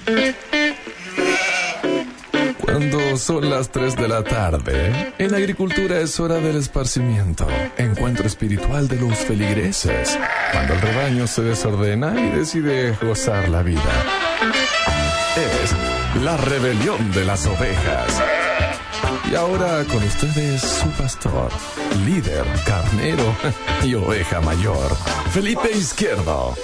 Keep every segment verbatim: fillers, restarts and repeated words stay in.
Cuando son las tres de la tarde, en agricultura es hora del esparcimiento, encuentro espiritual de los feligreses, cuando el rebaño se desordena y decide gozar la vida. Es la rebelión de las ovejas. Y ahora con ustedes su pastor, líder, carnero y oveja mayor, Felipe Izquierdo.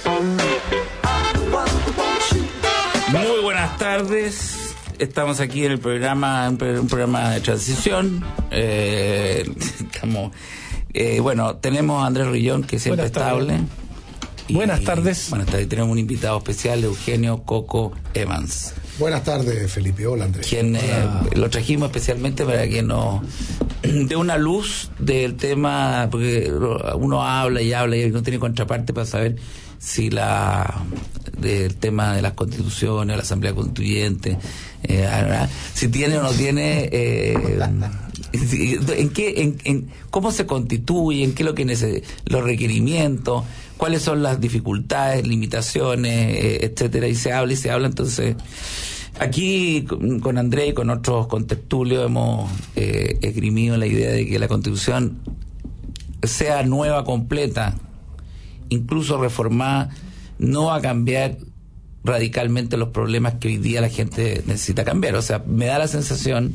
Muy buenas tardes. Estamos aquí en el programa, un programa de transición. Eh, estamos, eh, bueno, tenemos a Andrés Rillón, que siempre es estable. Y, buenas tardes. Buenas tardes. Tenemos un invitado especial, Eugenio Coco Evans. Buenas tardes, Felipe. Hola, Andrés. Quien eh, lo trajimos especialmente para que nos dé una luz del tema, porque uno habla y habla y no tiene contraparte para saber si la del tema de las constituciones, la asamblea constituyente, eh, si tiene o no tiene, eh, en qué, en, en cómo se constituye, en qué es lo que neces- los requerimientos, cuáles son las dificultades, limitaciones, eh, etcétera, y se habla y se habla. Entonces aquí con Andrés y con otros contertulios hemos eh, esgrimido la idea de que la Constitución sea nueva, completa, incluso reformada, no va a cambiar radicalmente los problemas que hoy día la gente necesita cambiar. O sea, me da la sensación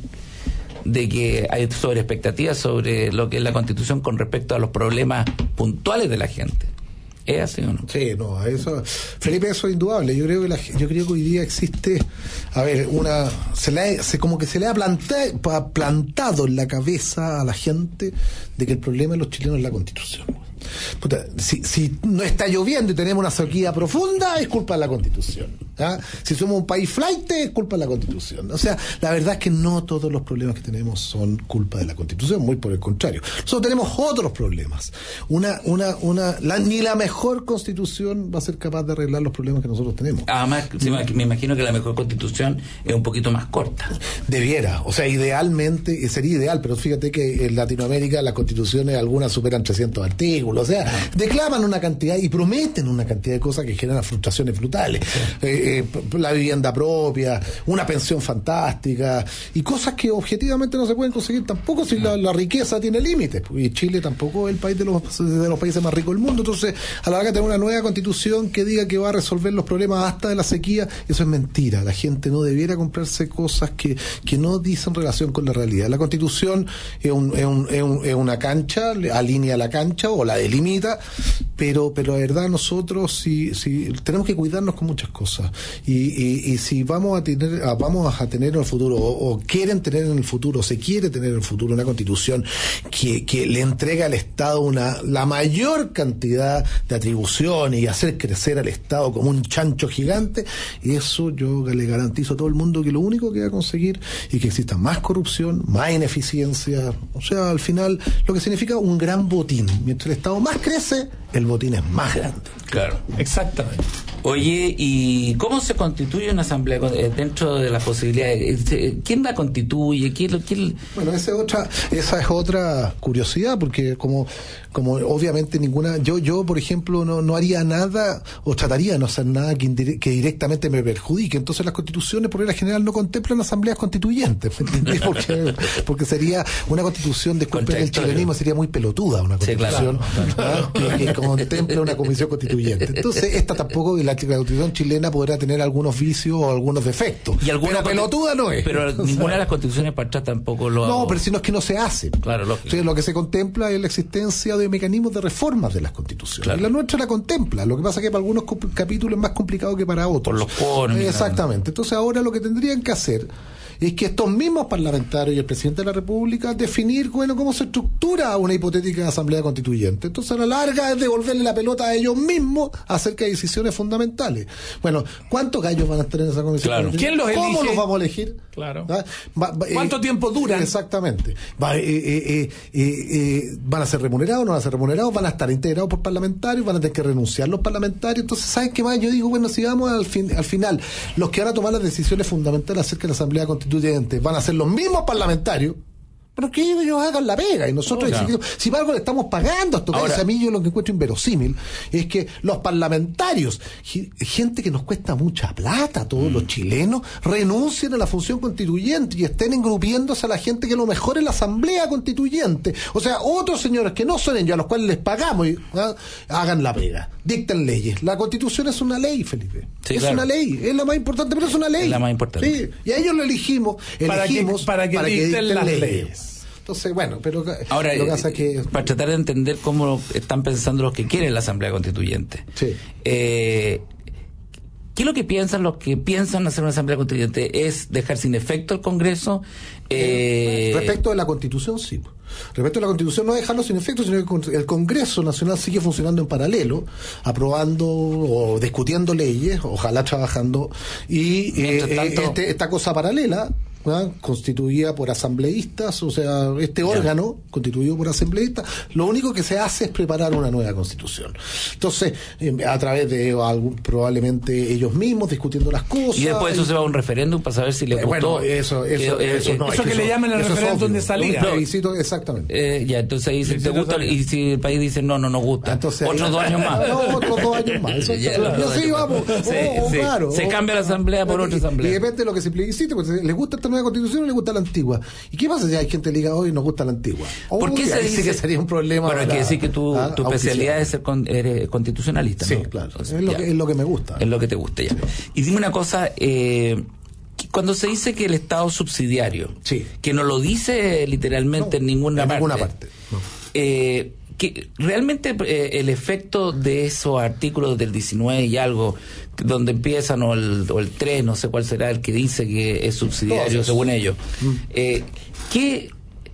de que hay sobre expectativas sobre lo que es la Constitución con respecto a los problemas puntuales de la gente. ¿Es así o no? Sí, no, eso, Felipe, eso es indudable. Yo creo que la, yo creo que hoy día existe, a ver, una, se le, se como que se le ha plantado, plantado en la cabeza a la gente de que el problema de los chilenos es la Constitución. Puta, si, si no está lloviendo y tenemos una sequía profunda, es culpa de la Constitución. ¿Ah? Si somos un país flight, es culpa de la Constitución. O sea, la verdad es que no todos los problemas que tenemos son culpa de la Constitución, muy por el contrario. Nosotros tenemos otros problemas. Una, una, una, la, ni la mejor Constitución va a ser capaz de arreglar los problemas que nosotros tenemos. Además, sí, me imagino que la mejor Constitución es un poquito más corta. Debiera, o sea, idealmente, sería ideal, pero fíjate que en Latinoamérica las constituciones algunas superan trescientos artículos. O sea, declaman una cantidad y prometen una cantidad de cosas que generan frustraciones brutales. Eh, eh, la vivienda propia, una pensión fantástica y cosas que objetivamente no se pueden conseguir tampoco si la, la riqueza tiene límites. Y Chile tampoco es el país de los, de los países más ricos del mundo. Entonces, a la hora de tener una nueva constitución que diga que va a resolver los problemas hasta de la sequía, eso es mentira. La gente no debiera comprarse cosas que, que no dicen relación con la realidad. La constitución es, un, es, un, es, un, es una cancha, alinea la cancha o la delimita, pero pero la verdad nosotros si, si tenemos que cuidarnos con muchas cosas y, y, y si vamos a tener a, vamos a tener en el futuro o, o quieren tener en el futuro, se quiere tener en el futuro una constitución que, que le entrega al Estado una la mayor cantidad de atribuciones y hacer crecer al Estado como un chancho gigante, eso yo le garantizo a todo el mundo que lo único que va a conseguir es que exista más corrupción, más ineficiencia, o sea, al final lo que significa un gran botín. Mientras el Estado más crece, el botín es más grande. Claro, exactamente. Oye, ¿y cómo se constituye una asamblea dentro de las posibilidades? ¿Quién la constituye? ¿Quién, quién... Bueno, esa es otra, esa es otra curiosidad, porque como, como obviamente ninguna, yo, yo por ejemplo no, no haría nada o trataría de no hacer nada que, indire, que directamente me perjudique. Entonces las constituciones por regla general no contemplan asambleas constituyentes, ¿me entendés? Porque, porque sería una constitución, disculpen el chilenismo, sería muy pelotuda una constitución, sí, claro, claro. Que, que contempla una comisión constituyente. Entonces esta tampoco, la la constitución chilena podrá tener algunos vicios o algunos defectos. Y alguna pero pelotuda no es. Pero ninguna de las constituciones para atrás tampoco lo No, hago. Pero si no es que no se hace. Claro, lógico. Entonces, lo que se contempla es la existencia de mecanismos de reformas de las constituciones. Claro. Y la nuestra la contempla. Lo que pasa es que para algunos capítulos es más complicado que para otros. Por los quórums. Exactamente. Entonces ahora lo que tendrían que hacer es que estos mismos parlamentarios y el presidente de la República definir, bueno, cómo se estructura una hipotética asamblea constituyente. Entonces a la larga es devolverle la pelota a ellos mismos acerca de decisiones fundamentales. Bueno, ¿cuántos gallos van a estar en esa comisión? Claro. ¿Quién los elige? ¿Cómo los vamos a elegir? Claro. Va, va, va, ¿Cuánto eh, tiempo duran? Exactamente. Va, eh, eh, eh, eh, ¿Van a ser remunerados? ¿No van a ser remunerados? ¿Van a estar integrados por parlamentarios? ¿Van a tener que renunciar los parlamentarios? Entonces, ¿sabes qué más? Yo digo, bueno, si vamos al, fin, al final, los que van a tomar las decisiones fundamentales acerca de la asamblea constituyente van a ser los mismos parlamentarios, Pero que ellos hagan la pega y nosotros, oh, claro. si para algo le estamos pagando a estos Ahora, a mí yo lo que encuentro inverosímil es que los parlamentarios, gente que nos cuesta mucha plata, todos mm. los chilenos, renuncien a la función constituyente y estén engrupiéndose a la gente que lo mejor es la asamblea constituyente. O sea, otros señores que no son ellos, a los cuales les pagamos, ¿eh? hagan la pega, dicten leyes. La constitución es una ley, Felipe. Sí, es claro. una ley, es la más importante, pero es una ley. Es la más importante. Sí. Y a ellos lo elegimos, elegimos para que, para que, para dicten, que dicten las leyes. leyes. Entonces, bueno, pero ahora, lo que pasa es que... para tratar de entender cómo están pensando los que quieren la Asamblea Constituyente. Sí. Eh, ¿Qué es lo que piensan los que piensan hacer una Asamblea Constituyente? ¿Es dejar sin efecto el Congreso? Eh... Respecto de la Constitución, sí. Respecto a la Constitución, no dejarlo sin efecto, sino que el Congreso Nacional sigue funcionando en paralelo, aprobando o discutiendo leyes, ojalá trabajando, y eh, tanto... este, esta cosa paralela, ¿no? Constituida por asambleístas, o sea, este ya. órgano constituido por asambleístas, lo único que se hace es preparar una nueva Constitución. Entonces, eh, a través de algún, probablemente ellos mismos discutiendo las cosas. Y después eso y... se va a un referéndum para saber si les gustó. Eh, bueno, eso, eso, eh, eso, eh, no, eso es que, que le llaman el referéndum de salida. Un plebiscito, exactamente. Eh, ya, entonces ahí dicen, ¿te gusta? Y si el país dice, no, no nos gusta. Entonces, otros ahí, dos años más. No, otros dos años más. Eso, ya, eso, no, no, sí, vamos. Sí, oh, sí. Claro. Se cambia la asamblea por y, otra asamblea. Y depende de lo que se plebiscite, porque les gusta esta nueva constitución o les gusta la antigua. ¿Y qué pasa si hay gente que diga hoy nos gusta la antigua? Oh, ¿Por qué se dice? Sí que sería un problema. Bueno, hay que decir que tu, ¿ah? tu especialidad es ser con, eres constitucionalista, sí, ¿no? claro. O sea, es, lo ya. que, es lo que me gusta. Es lo que te gusta, ya. Sí. Y dime una cosa, eh, cuando se dice que el Estado subsidiario, sí. que no lo dice literalmente no, en ninguna en parte, ninguna parte. No. Eh, que realmente eh, el efecto de esos artículos del diecinueve y algo donde empiezan o el, o el tres, no sé cuál será el que dice que es subsidiario según ellos, mm. eh, ¿qué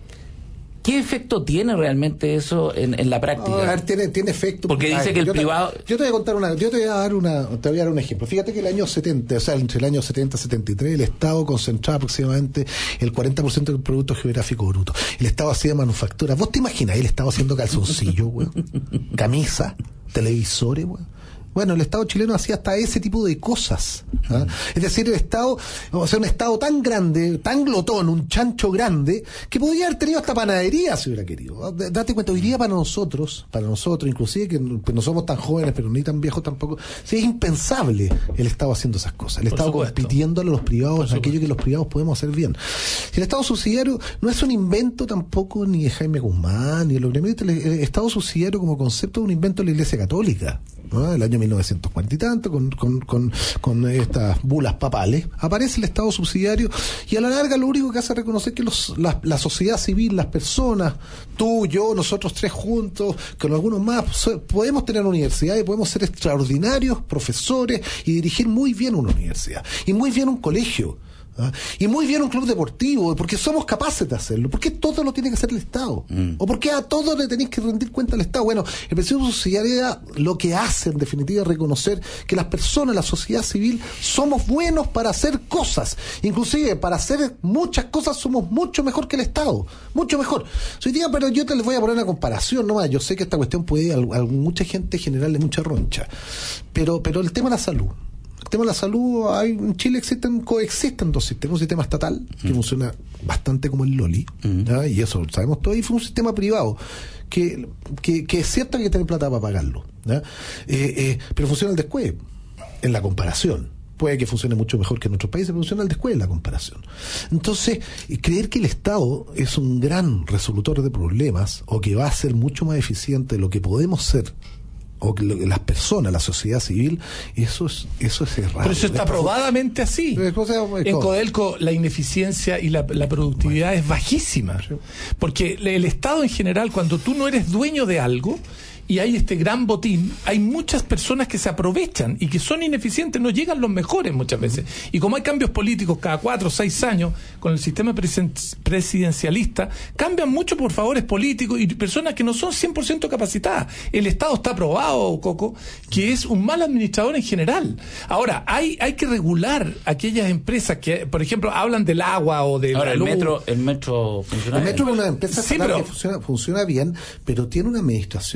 ¿Qué efecto tiene realmente eso en, en la práctica? A ver, tiene, tiene efecto. Porque dice ver, que el yo privado... Te, yo te voy a contar una, yo te voy a dar una, te voy a dar un ejemplo. Fíjate que el año setenta, o sea, entre el año setenta y setenta y tres, el Estado concentraba aproximadamente el cuarenta por ciento del Producto Geográfico Bruto. El Estado hacía manufactura. ¿Vos te imaginás el Estado haciendo calzoncillos, weón? Camisa, televisores, weón. Bueno, el Estado chileno hacía hasta ese tipo de cosas. ¿Ah? Es decir, el Estado, o sea, un Estado tan grande, tan glotón, un chancho grande, que podría haber tenido hasta panadería si hubiera querido. Date cuenta, hoy día para nosotros, para nosotros, inclusive que no, no somos tan jóvenes, pero ni tan viejos tampoco, sí, es impensable el Estado haciendo esas cosas. El Por Estado supuesto. compitiéndole a los privados en aquello que los privados podemos hacer bien. El Estado subsidiario no es un invento tampoco ni de Jaime Guzmán, ni de los gremios. El Estado subsidiario como concepto es un invento de la Iglesia Católica, ¿no? El año mil novecientos cuarenta y tanto, con, con, con, con estas bulas papales, aparece el Estado subsidiario y a la larga lo único que hace es reconocer que los, la, la sociedad civil, las personas, tú, yo, nosotros tres juntos, con algunos más, podemos tener una universidad y podemos ser extraordinarios profesores y dirigir muy bien una universidad y muy bien un colegio. ¿Ah? Y muy bien un club deportivo, porque somos capaces de hacerlo. ¿Por qué todo lo tiene que hacer el Estado? Mm. ¿O por qué a todo le tenéis que rendir cuenta al Estado? Bueno, el principio de subsidiariedad lo que hace en definitiva es reconocer que las personas, la sociedad civil, somos buenos para hacer cosas. Inclusive para hacer muchas cosas somos mucho mejor que el Estado, mucho mejor. Soy día, pero yo te les voy a poner una comparación nomás. Yo sé que esta cuestión puede a, a mucha gente generarle mucha roncha, pero, pero el tema de la salud. El tema de la salud, hay, en Chile existen, coexisten dos sistemas, un sistema estatal que mm. funciona bastante como el Loli, mm. ¿ya? Y eso lo sabemos todo, y fue un sistema privado que, que, que es cierto que hay que tener plata para pagarlo, ¿ya? Eh, eh, pero funciona el descueve en la comparación. Puede que funcione mucho mejor que en otros países, pero funciona el descueve en la comparación. Entonces, creer que el Estado es un gran resolutor de problemas o que va a ser mucho más eficiente de lo que podemos ser o que las personas, la sociedad civil, eso es eso es errado. Pero eso está probadamente así. En Codelco la ineficiencia y la, la productividad bueno. es bajísima. Porque el Estado en general, cuando tú no eres dueño de algo y hay este gran botín, hay muchas personas que se aprovechan y que son ineficientes, no llegan los mejores muchas veces. Y como hay cambios políticos cada cuatro o seis años, con el sistema presidencialista, cambian mucho por favores políticos y personas que no son cien por ciento capacitadas. El Estado está probado, Coco, que es un mal administrador en general. Ahora, hay hay que regular aquellas empresas que, por ejemplo, hablan del agua o del... Ahora, el metro, el metro funciona El metro bien. es una empresa sí, pero... que funciona, funciona bien, pero tiene una administración bastante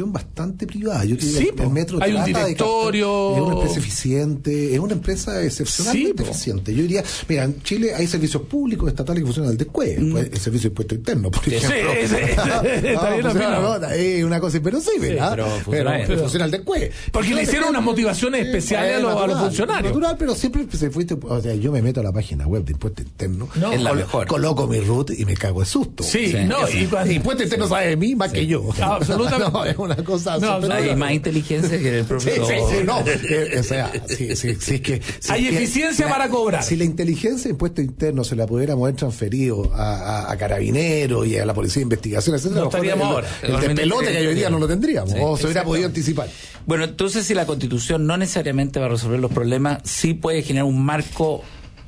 bastante privada. Yo sí, el, el metro hay un directorio. Captar, es una empresa eficiente, es una empresa excepcionalmente sí, eficiente. Yo diría, mira, en Chile hay servicios públicos estatales que funcionan al descueve. Mm. Pues, el servicio de impuesto interno, por ejemplo. Sí, sí, está bien no, es una cosa inverosímil, sí, ¿eh? pero, funciona, pero, pero funciona al descueve. Porque le hicieron unas motivaciones especiales a, a los funcionarios. Natural, pero siempre se fuiste, o sea, yo me meto a la página web de impuesto interno, no, es la col- mejor. Coloco mi root y me cago de susto. Sí, sí no, y cuando impuesto interno sabe de mí más sí. que yo. No, absolutamente. No, es una cosa no, no, hay más inteligencia que el propio. Sí, sí, sí, no. O sea, sí, sí, sí, es que si hay que, eficiencia la, para cobrar. Si la inteligencia de impuesto interno se la pudiéramos haber transferido a, a, a Carabineros y a la Policía de Investigación, etcétera, no estaríamos ahora. El, el despelote que hoy día no lo tendríamos, sí, o se hubiera podido anticipar. Bueno, entonces si la Constitución no necesariamente va a resolver los problemas, sí puede generar un marco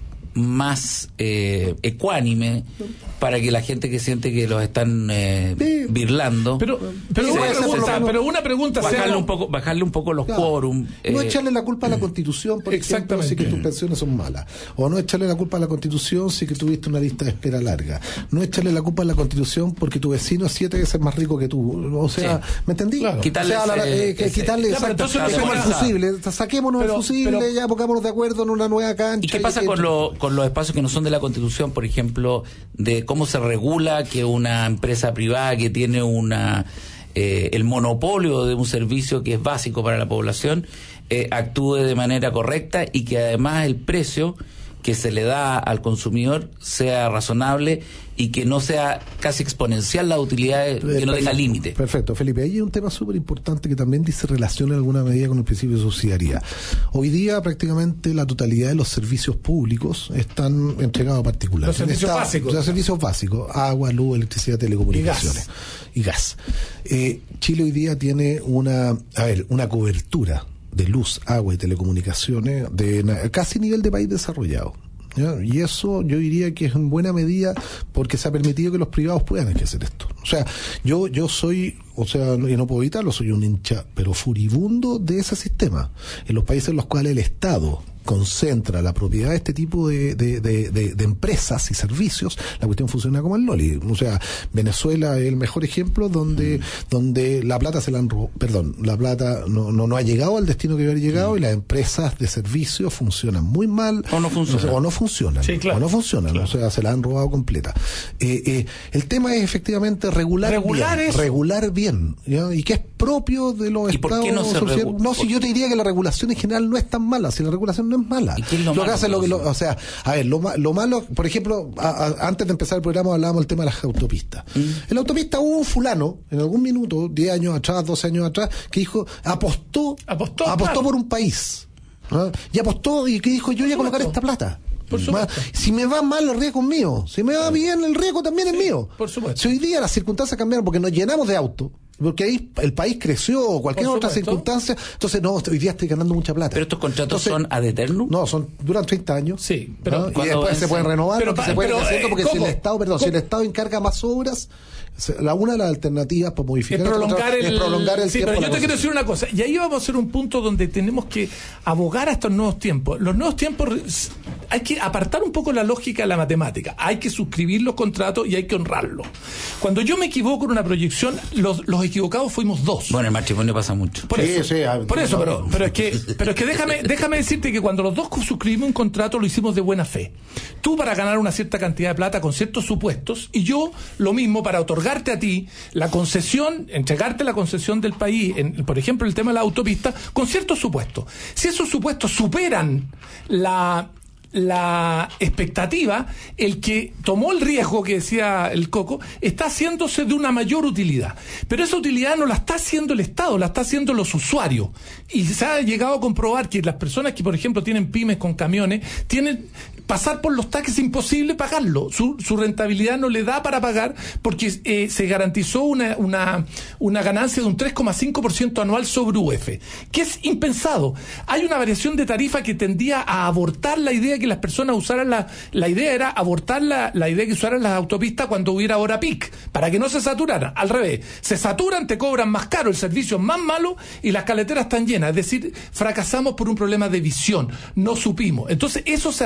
más eh, ecuánime para que la gente que siente que los están eh, sí. birlando pero pero, una pregunta, pero una pregunta bajarle sea, un poco bajarle un poco los claro. quórum no eh, echarle la culpa a la Constitución por ejemplo si que tus pensiones son malas, o no echarle la culpa a la Constitución si que tuviste una lista de espera larga, no echarle la culpa a la Constitución porque tu vecino es siete veces más rico que tú, o sea sí. ¿me entendí? Claro. Quitarle o sea, ese, la, eh, que ese, quitarle ese, exacto, no es como el fusible, saquémonos pero, el fusible pero, ya pongámonos de acuerdo en una nueva cancha. ¿Y qué pasa y con, lo, con los espacios que no son de la Constitución, por ejemplo, de cómo se regula que una empresa privada que tiene una eh, el monopolio de un servicio que es básico para la población eh, actúe de manera correcta y que además el precio que se le da al consumidor sea razonable y que no sea casi exponencial la utilidad, que no perfecto, tenga límite? Perfecto, Felipe. Ahí hay un tema súper importante que también dice relaciona en alguna medida con el principio de subsidiariedad. Hoy día prácticamente la totalidad de los servicios públicos están entregados a particulares. Los servicios Está, básicos. Los servicios básicos, agua, luz, electricidad, telecomunicaciones. Y gas. Y gas. Eh, Chile hoy día tiene una, a ver, una cobertura de luz, agua y telecomunicaciones de na- casi nivel de país desarrollado. ¿Ya? Y eso yo diría que es en buena medida porque se ha permitido que los privados puedan hacer esto. O sea, yo yo soy, o sea, y no puedo evitarlo, soy un hincha, pero furibundo de ese sistema. En los países en los cuales el Estado concentra la propiedad de este tipo de, de, de, de, de empresas y servicios, la cuestión funciona como el Loli. O sea, Venezuela es el mejor ejemplo donde, mm. donde la plata se la han robado, perdón, la plata no, no, no ha llegado al destino que había llegado mm. y las empresas de servicios funcionan muy mal. O no funcionan. O no funcionan. Sí, claro. O no funcionan. Claro. O sea, se la han robado completa. Eh, eh, el tema es efectivamente regular regular bien. Eso. Regular bien. ¿Ya? Y que es propio de los ¿Y estados. ¿Por qué no se regula? No, si yo te diría que la regulación en general no es tan mala, si la regulación no es mala. ¿Y qué es lo, lo malo, que hace lo que lo, o sea, a ver, lo, lo malo, por ejemplo, a, a, antes de empezar el programa hablábamos del tema de las autopistas. Mm. En la autopista hubo un fulano, en algún minuto, diez años atrás, doce años atrás, que dijo, apostó, apostó, apostó claro. por un país. ¿No? Y apostó y que dijo, yo voy a colocar esta plata. Por supuesto. Si me va mal, el riesgo es mío. Si me va bien, el riesgo también sí, es mío. Por supuesto. Si hoy día las circunstancias cambiaron porque nos llenamos de autos, porque ahí el país creció o cualquier otra circunstancia, entonces no, hoy día estoy ganando mucha plata. ¿Pero estos contratos entonces, son ad eternum? No, son duran treinta años. Sí, pero ¿no? Y después se pueden renovar, pero, porque se pueden pero, haciendo, porque ¿cómo? si el Estado, perdón, ¿Cómo? si el Estado encarga más obras, la una de las alternativas para modificar es prolongar el, es prolongar el sí, tiempo. Pero yo te quiero decir una cosa, y ahí vamos a hacer un punto donde tenemos que abogar a estos nuevos tiempos. Los nuevos tiempos hay que apartar un poco la lógica de la matemática. Hay que suscribir los contratos y hay que honrarlos. Cuando yo me equivoco en una proyección, los, los equivocados fuimos dos. Bueno, el matrimonio pasa mucho. Por sí, eso, sí, por eso pero, pero es que, pero es que déjame, déjame decirte que cuando los dos suscribimos un contrato lo hicimos de buena fe. Tú para ganar una cierta cantidad de plata con ciertos supuestos y yo lo mismo para otorgarte a ti la concesión, entregarte la concesión del país, en, por ejemplo el tema de la autopista, con ciertos supuestos. Si esos supuestos superan la la expectativa, el que tomó el riesgo que decía el Coco está haciéndose de una mayor utilidad, pero esa utilidad no la está haciendo el Estado, la está haciendo los usuarios, y se ha llegado a comprobar que las personas que por ejemplo tienen pymes con camiones tienen pasar por los taxis es imposible pagarlo, su, su rentabilidad no le da para pagar porque eh, se garantizó una, una, una ganancia de un tres coma cinco por ciento anual sobre U F, que es impensado. Hay una variación de tarifa que tendía a abortar la idea que las personas usaran la, la idea era abortar la, la idea que usaran las autopistas cuando hubiera hora peak, para que no se saturaran. Al revés, se saturan, te cobran más caro, el servicio es más malo y las carreteras están llenas. Es decir, fracasamos por un problema de visión, no supimos. Entonces eso se arregla.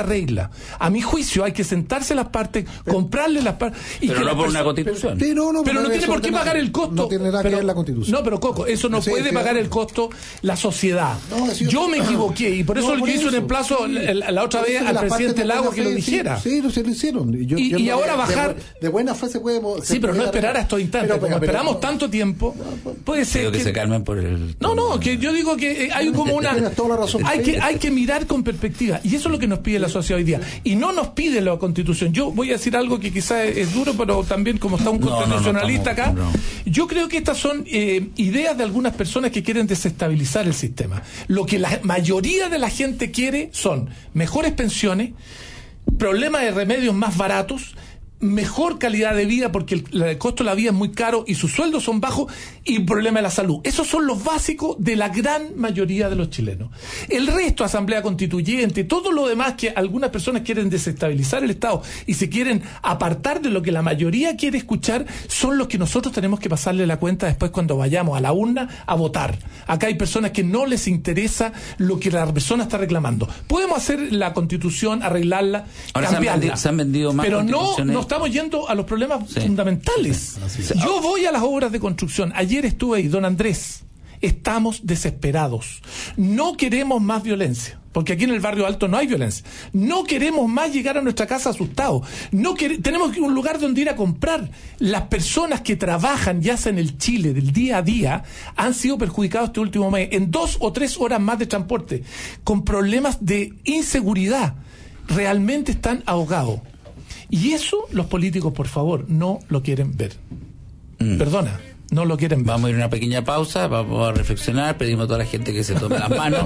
A mi juicio hay que sentarse las partes, pero, comprarle las partes... Y pero que no por una constitución. Pero no, pero no tiene por qué pagar el costo. No tiene nada pero, que ver la constitución. No, pero Coco, eso no sí, puede sí, pagar sí. el costo la sociedad. No, yo, yo me equivoqué y por eso no, por yo hice un emplazo sí. la, la otra vez al presidente Lago que lo dijera. Sí, sí, sí lo hicieron. Y, yo, y, yo y ahora bajar... De, de buena fe se puede... Se sí, pero no esperar a estos instantes. Pero, pero, Como pero, esperamos pero, tanto tiempo, puede ser que, que se calmen por el... No, no, que yo digo que hay como una... Hay que, hay que mirar con perspectiva. Y eso es lo que nos pide la sociedad hoy día. Y no nos pide la Constitución. Yo voy a decir algo que quizás es duro, pero también como está un no, constitucionalista no, no, estamos, acá, no. yo creo que estas son eh, ideas de algunas personas que quieren desestabilizar el sistema. Lo que la mayoría de la gente quiere son mejores pensiones, problemas de remedios más baratos, mejor calidad de vida porque el, el costo de la vida es muy caro y sus sueldos son bajos y un problema de la salud. Esos son los básicos de la gran mayoría de los chilenos. El resto, asamblea constituyente, todo lo demás que algunas personas quieren desestabilizar el Estado y se quieren apartar de lo que la mayoría quiere escuchar, son los que nosotros tenemos que pasarle la cuenta después cuando vayamos a la urna a votar. Acá hay personas que no les interesa lo que la persona está reclamando. Podemos hacer la Constitución, arreglarla, ahora cambiarla, se han vendido, se han vendido más pero no, no estamos yendo a los problemas sí. fundamentales. Sí. Sí. Yo voy a las obras de construcción. Ayer estuve ahí, don Andrés. Estamos desesperados. No queremos más violencia, porque aquí en el barrio alto no hay violencia. No queremos más llegar a nuestra casa asustados. No quer- tenemos un lugar donde ir a comprar. Las personas que trabajan, ya sea en el Chile, del día a día, han sido perjudicados este último mes en dos o tres horas más de transporte, con problemas de inseguridad. Realmente están ahogados. Y eso los políticos, por favor, no lo quieren ver. Mm. Perdona, no lo quieren ver. Vamos a ir a una pequeña pausa, vamos a reflexionar, pedimos a toda la gente que se tome las manos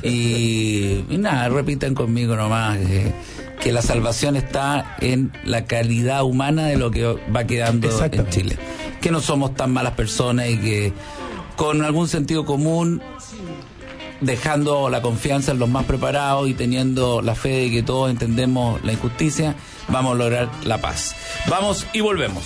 y, y nada, repitan conmigo nomás eh, que la salvación está en la calidad humana de lo que va quedando en Chile. Que no somos tan malas personas y que con algún sentido común, dejando la confianza en los más preparados y teniendo la fe de que todos entendemos la injusticia, vamos a lograr la paz. Vamos y volvemos.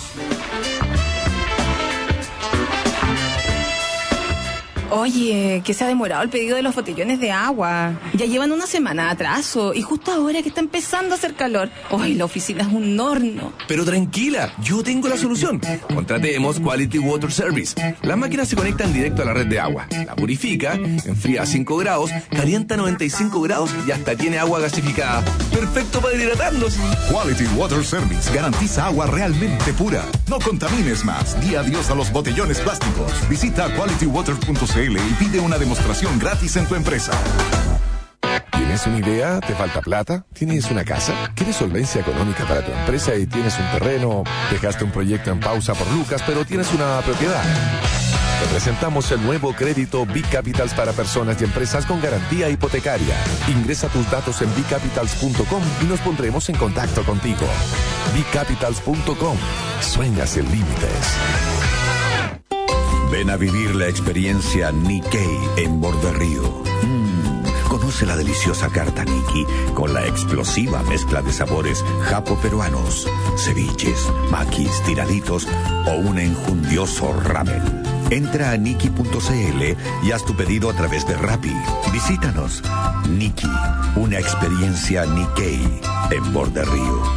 Oye, que se ha demorado el pedido de los botellones de agua. Ya llevan una semana de atraso y justo ahora que está empezando a hacer calor. Ay, la oficina es un horno. Pero tranquila, yo tengo la solución. Contratemos Quality Water Service. Las máquinas se conectan directo a la red de agua. La purifica, enfría a cinco grados, calienta a noventa y cinco grados y hasta tiene agua gasificada. Perfecto para hidratarnos. Quality Water Service garantiza agua realmente pura. No contamines más. Di adiós a los botellones plásticos. Visita quality water punto c l y pide una demostración gratis en tu empresa. ¿Tienes una idea? ¿Te falta plata? ¿Tienes una casa? ¿Quieres solvencia económica para tu empresa y tienes un terreno? ¿Dejaste un proyecto en pausa por Lucas, pero tienes una propiedad? Te presentamos el nuevo crédito Bicapitals para personas y empresas con garantía hipotecaria. Ingresa tus datos en bicapitals punto com y nos pondremos en contacto contigo. bicapitals punto com. Sueña sin límites. Ven a vivir la experiencia Nikkei en Borderrío. Mm, conoce la deliciosa carta Nikki con la explosiva mezcla de sabores japo-peruanos, ceviches, maquis, tiraditos o un enjundioso ramen. Entra a nikki punto c l y haz tu pedido a través de Rappi. Visítanos. Nikki, una experiencia Nikkei en Borderrío.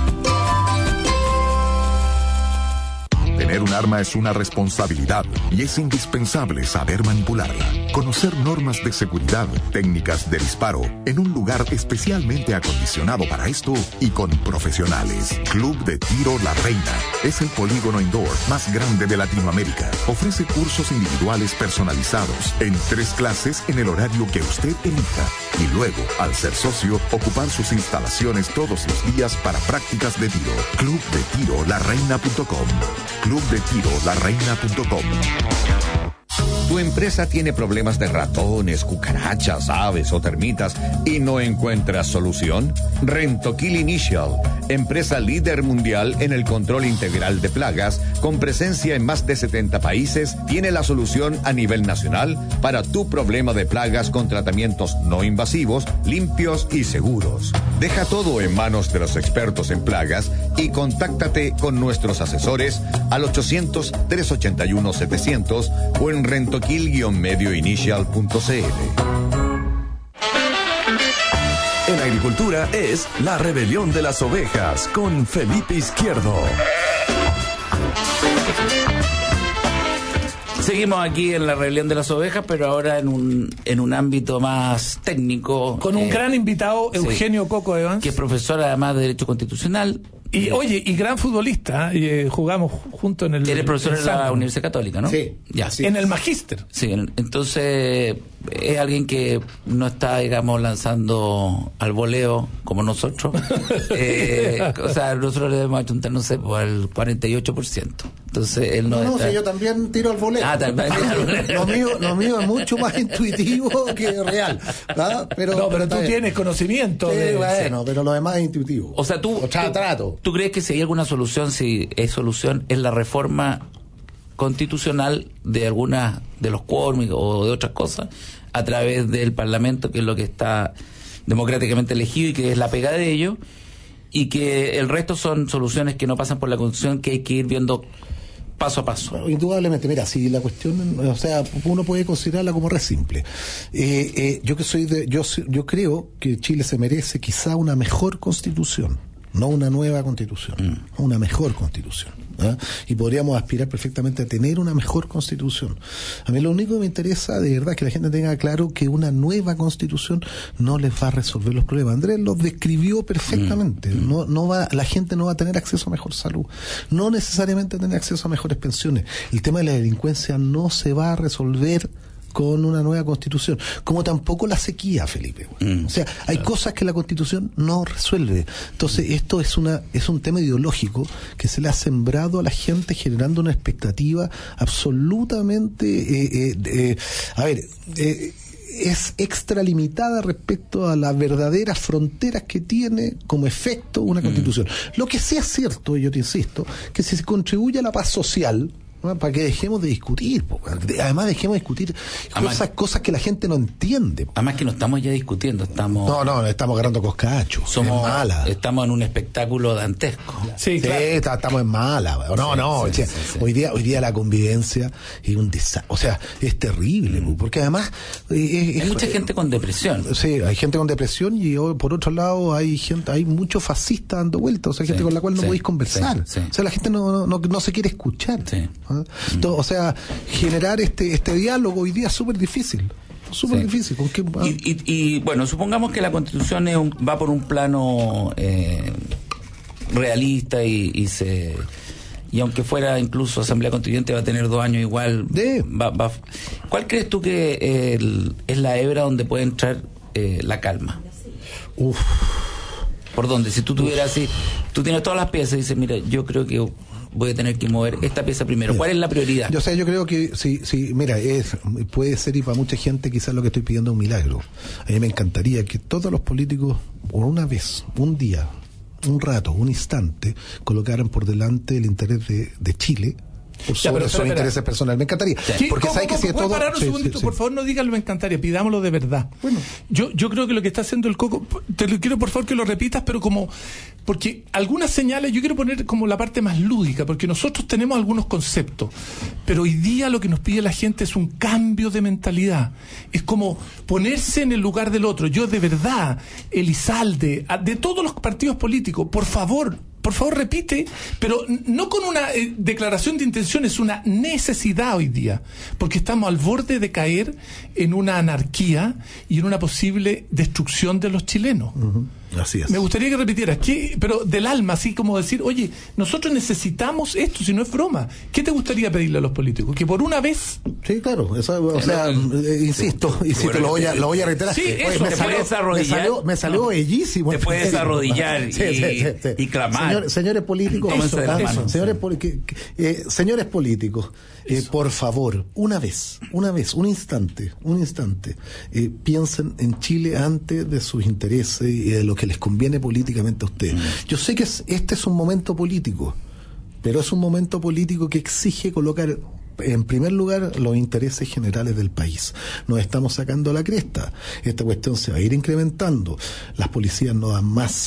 Tener un arma es una responsabilidad y es indispensable saber manipularla. Conocer normas de seguridad, técnicas de disparo, en un lugar especialmente acondicionado para esto y con profesionales. Club de Tiro La Reina es el polígono indoor más grande de Latinoamérica. Ofrece cursos individuales personalizados en tres clases en el horario que usted elija. Y luego, al ser socio, ocupar sus instalaciones todos los días para prácticas de tiro. Club de Tiro La Reina punto com. Club de Tiro La Reina punto com. Tu empresa tiene problemas de ratones, cucarachas, aves o termitas y no encuentras solución. Rentokil Initial, empresa líder mundial en el control integral de plagas, con presencia en más de setenta países, tiene la solución a nivel nacional para tu problema de plagas con tratamientos no invasivos, limpios y seguros. Deja todo en manos de los expertos en plagas y contáctate con nuestros asesores al ochocientos, trescientos ochenta y uno, setecientos o en rentokil guion medio initial punto c l. En agricultura es La Rebelión de las Ovejas con Felipe Izquierdo. Seguimos aquí en La Rebelión de las Ovejas, pero ahora en un en un ámbito más técnico. Con un eh, gran invitado, Eugenio sí, Coco Evans. Que es profesor además de Derecho Constitucional. Y, oye, y gran futbolista, eh, jugamos juntos en el... Eres profesor en la Universidad Católica, ¿no? Sí. Ya. Sí. En el Magíster. Sí, entonces es alguien que no está, digamos, lanzando al voleo como nosotros. eh, o sea, nosotros le debemos achuntar, no sé, pues, al cuarenta y ocho por ciento. Entonces él no, no está... No, si yo también tiro al voleo. Ah, también. lo, mío, lo mío es mucho más intuitivo que real. ¿Verdad? Pero, no, pero, pero tú bien. tienes conocimiento. Sí, de... bueno, pero lo demás es intuitivo. O sea, tú... O sea, tú, trato. ¿Tú crees que si hay alguna solución, si es solución, es la reforma constitucional de algunas de los quórums o de otras cosas a través del Parlamento, que es lo que está democráticamente elegido y que es la pega de ellos, y que el resto son soluciones que no pasan por la Constitución, que hay que ir viendo paso a paso? Bueno, indudablemente, mira, si la cuestión, o sea, uno puede considerarla como re simple. Eh, eh, yo que soy de, yo yo creo que Chile se merece quizá una mejor Constitución. No una nueva Constitución, mm. una mejor Constitución. ¿eh? Y podríamos aspirar perfectamente a tener una mejor Constitución. A mí lo único que me interesa, de verdad, es que la gente tenga claro que una nueva Constitución no les va a resolver los problemas. Andrés lo describió perfectamente. Mm. No, no va, la gente no va a tener acceso a mejor salud. No necesariamente tener acceso a mejores pensiones. El tema de la delincuencia no se va a resolver con una nueva Constitución, como tampoco la sequía, Felipe. Mm, o sea, hay claro. cosas que la Constitución no resuelve. Entonces, esto es una es un tema ideológico que se le ha sembrado a la gente, generando una expectativa absolutamente eh, eh, eh, a ver eh, es extralimitada respecto a las verdaderas fronteras que tiene como efecto una Constitución. Mm. Lo que sí es cierto, y yo te insisto, que si se contribuye a la paz social, para que dejemos de discutir, además dejemos de discutir además, cosas, cosas que la gente no entiende. Además que no estamos ya discutiendo, estamos... No, no, estamos agarrando coscachos. Somos, es mala. Estamos en un espectáculo dantesco. Sí, sí, claro. Estamos en mala. No, sí, no, sí, o sea, sí, sí. hoy día hoy día la convivencia es un desastre. O sea, es terrible, mm. porque además... Eh, hay es, mucha gente con depresión. Sí, hay gente con depresión y por otro lado hay gente, hay muchos fascistas dando vueltas, o sea, gente sí, con la cual no sí, podéis conversar. Sí, sí. O sea, la gente no, no, no se quiere escuchar. Sí. Entonces, o sea, generar este este diálogo hoy día es súper difícil. Súper sí. difícil. ¿Con qué? Y, y, y bueno, supongamos que la Constitución es un, va por un plano eh, realista y, y se y aunque fuera incluso Asamblea Constituyente va a tener dos años igual. De. Va, va, ¿Cuál crees tú que eh, el, es la hebra donde puede entrar eh, la calma? Uf. ¿Por dónde? Si tú tuvieras así, tú tienes todas las piezas y dices, mira, yo creo que voy a tener que mover esta pieza primero. ¿Cuál es la prioridad? Yo sé, yo creo que sí, sí, mira, es, puede ser, y para mucha gente quizás lo que estoy pidiendo es un milagro. A mí me encantaría que todos los políticos, por una vez, un día, un rato, un instante, colocaran por delante el interés de, de Chile por sobre ya, sus intereses personales. Me encantaría. Sí. Porque sabes que si todo... parar un sí, segundito, sí, por favor, no digan lo me encantaría, pidámoslo de verdad. Bueno, yo yo creo que lo que está haciendo el Coco, te lo quiero por favor que lo repitas, pero como, porque algunas señales, yo quiero poner como la parte más lúdica, porque nosotros tenemos algunos conceptos, pero hoy día lo que nos pide la gente es un cambio de mentalidad. Es como ponerse en el lugar del otro. Yo de verdad, Elizalde, de todos los partidos políticos, por favor, por favor repite, pero no con una eh, declaración de intenciones, una necesidad hoy día, porque estamos al borde de caer en una anarquía y en una posible destrucción de los chilenos. Uh-huh. Así es. Me gustaría que repitieras, ¿qué, pero del alma, así como decir, oye, nosotros necesitamos esto, si no es broma. ¿Qué te gustaría pedirle a los políticos? Que por una vez... Sí, claro, eso, o sea, eh, insisto, insisto, lo voy a, lo voy a reiterar. Sí, oye, eso, me, te salió, puedes arrodillar. me salió, me salió no, bellísimo. Te puedes arrodillar y, sí, sí, sí. y clamar. Señor, señores políticos, eso, eso, eso, señores, que, que, eh, señores políticos, eh, por favor, una vez, una vez, un instante, un instante, eh, piensen en Chile antes de sus intereses y de lo que les conviene políticamente a ustedes. Mm. Yo sé que es, este es un momento político, pero es un momento político que exige colocar en primer lugar los intereses generales del país. Nos estamos sacando la cresta. Esta cuestión se va a ir incrementando. Las policías no dan más.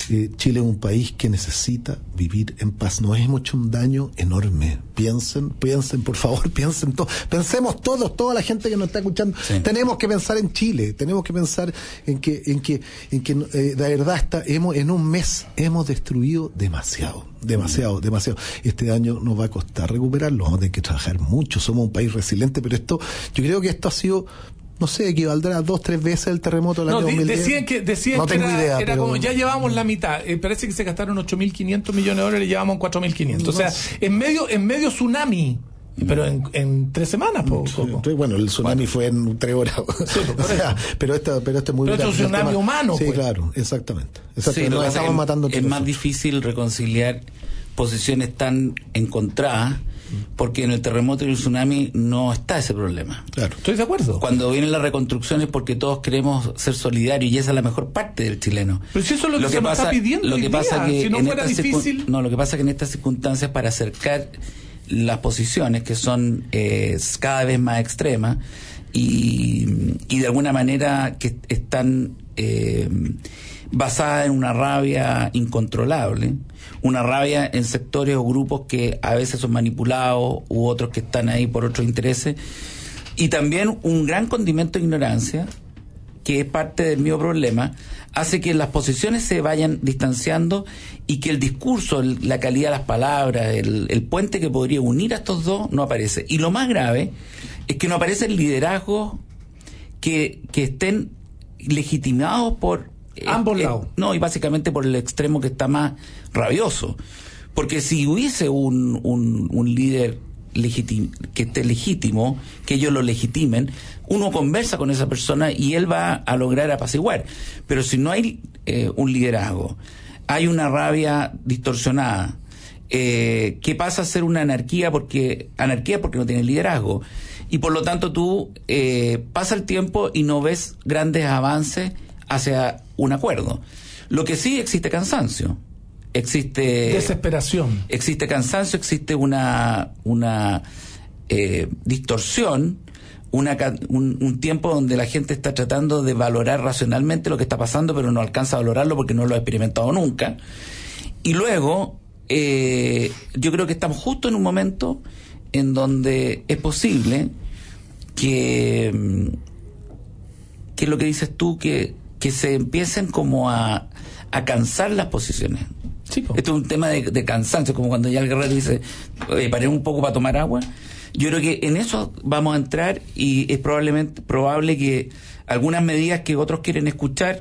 Eh, Chile es un país que necesita vivir en paz. Nos hemos hecho un daño enorme. Piensen, piensen, por favor, piensen todos. Pensemos todos, toda la gente que nos está escuchando. Sí. Tenemos que pensar en Chile, tenemos que pensar en que, en que, en que eh, la verdad está, hemos, en un mes hemos destruido demasiado, demasiado, mm. demasiado. Este año nos va a costar recuperarlo, vamos a tener que trabajar mucho, somos un país resiliente, pero esto, yo creo que esto ha sido, no sé, equivaldrá a dos, tres veces el terremoto del no, año di, dos mil diez. Decían que, decían no que tengo era, idea, era pero... como, ya llevamos la mitad, eh, parece que se gastaron ocho mil quinientos millones de dólares y llevamos cuatro mil quinientos. No, o sea, en medio, en medio tsunami. Pero en, en tres semanas, po, poco. Sí, bueno, el tsunami bueno. fue en tres horas. Sí, o sea, pero esto, pero esto es muy. Pero esto es un tsunami tema. humano. Sí, pues. claro, exactamente. exactamente. Sí, Nos estamos es, matando. Es más difícil reconciliar posiciones tan encontradas, porque en el terremoto y el tsunami no está ese problema. Claro. Estoy de acuerdo. Cuando vienen las reconstrucciones, porque todos queremos ser solidarios y esa es la mejor parte del chileno. Pero si eso es lo, lo que, que se pasa, nos está pidiendo. Lo que hoy pasa día, que si no en fuera difícil. No, lo que pasa es que en estas circunstancias, para acercar las posiciones que son eh, cada vez más extremas y, y de alguna manera que están eh, basadas en una rabia incontrolable, una rabia en sectores o grupos que a veces son manipulados u otros que están ahí por otros intereses, y también un gran condimento de ignorancia, que es parte del mismo problema, hace que las posiciones se vayan distanciando y que el discurso, el, la calidad de las palabras, el, el puente que podría unir a estos dos no aparece. Y lo más grave es que no aparecen liderazgos que, que estén legitimados por... ambos eh, lados. Eh, no, y básicamente por el extremo que está más rabioso. Porque si hubiese un, un, un líder legitim, que esté legítimo, que ellos lo legitimen, uno conversa con esa persona y él va a lograr apaciguar. Pero si no hay eh, un liderazgo, hay una rabia distorsionada, eh, que pasa a ser una anarquía porque anarquía porque no tiene liderazgo, y por lo tanto tú eh, pasa el tiempo y no ves grandes avances hacia un acuerdo. Lo que sí, existe cansancio, existe desesperación, existe cansancio, existe una una eh, distorsión, una un, un tiempo donde la gente está tratando de valorar racionalmente lo que está pasando, pero no alcanza a valorarlo porque no lo ha experimentado nunca. Y luego eh, yo creo que estamos justo en un momento en donde es posible que que es lo que dices tú, que que se empiecen como a a cansar las posiciones. Sí, esto es un tema de, de cansancio, como cuando ya el guerrero dice, eh, paré un poco para tomar agua. Yo creo que en eso vamos a entrar, y es probablemente probable que algunas medidas que otros quieren escuchar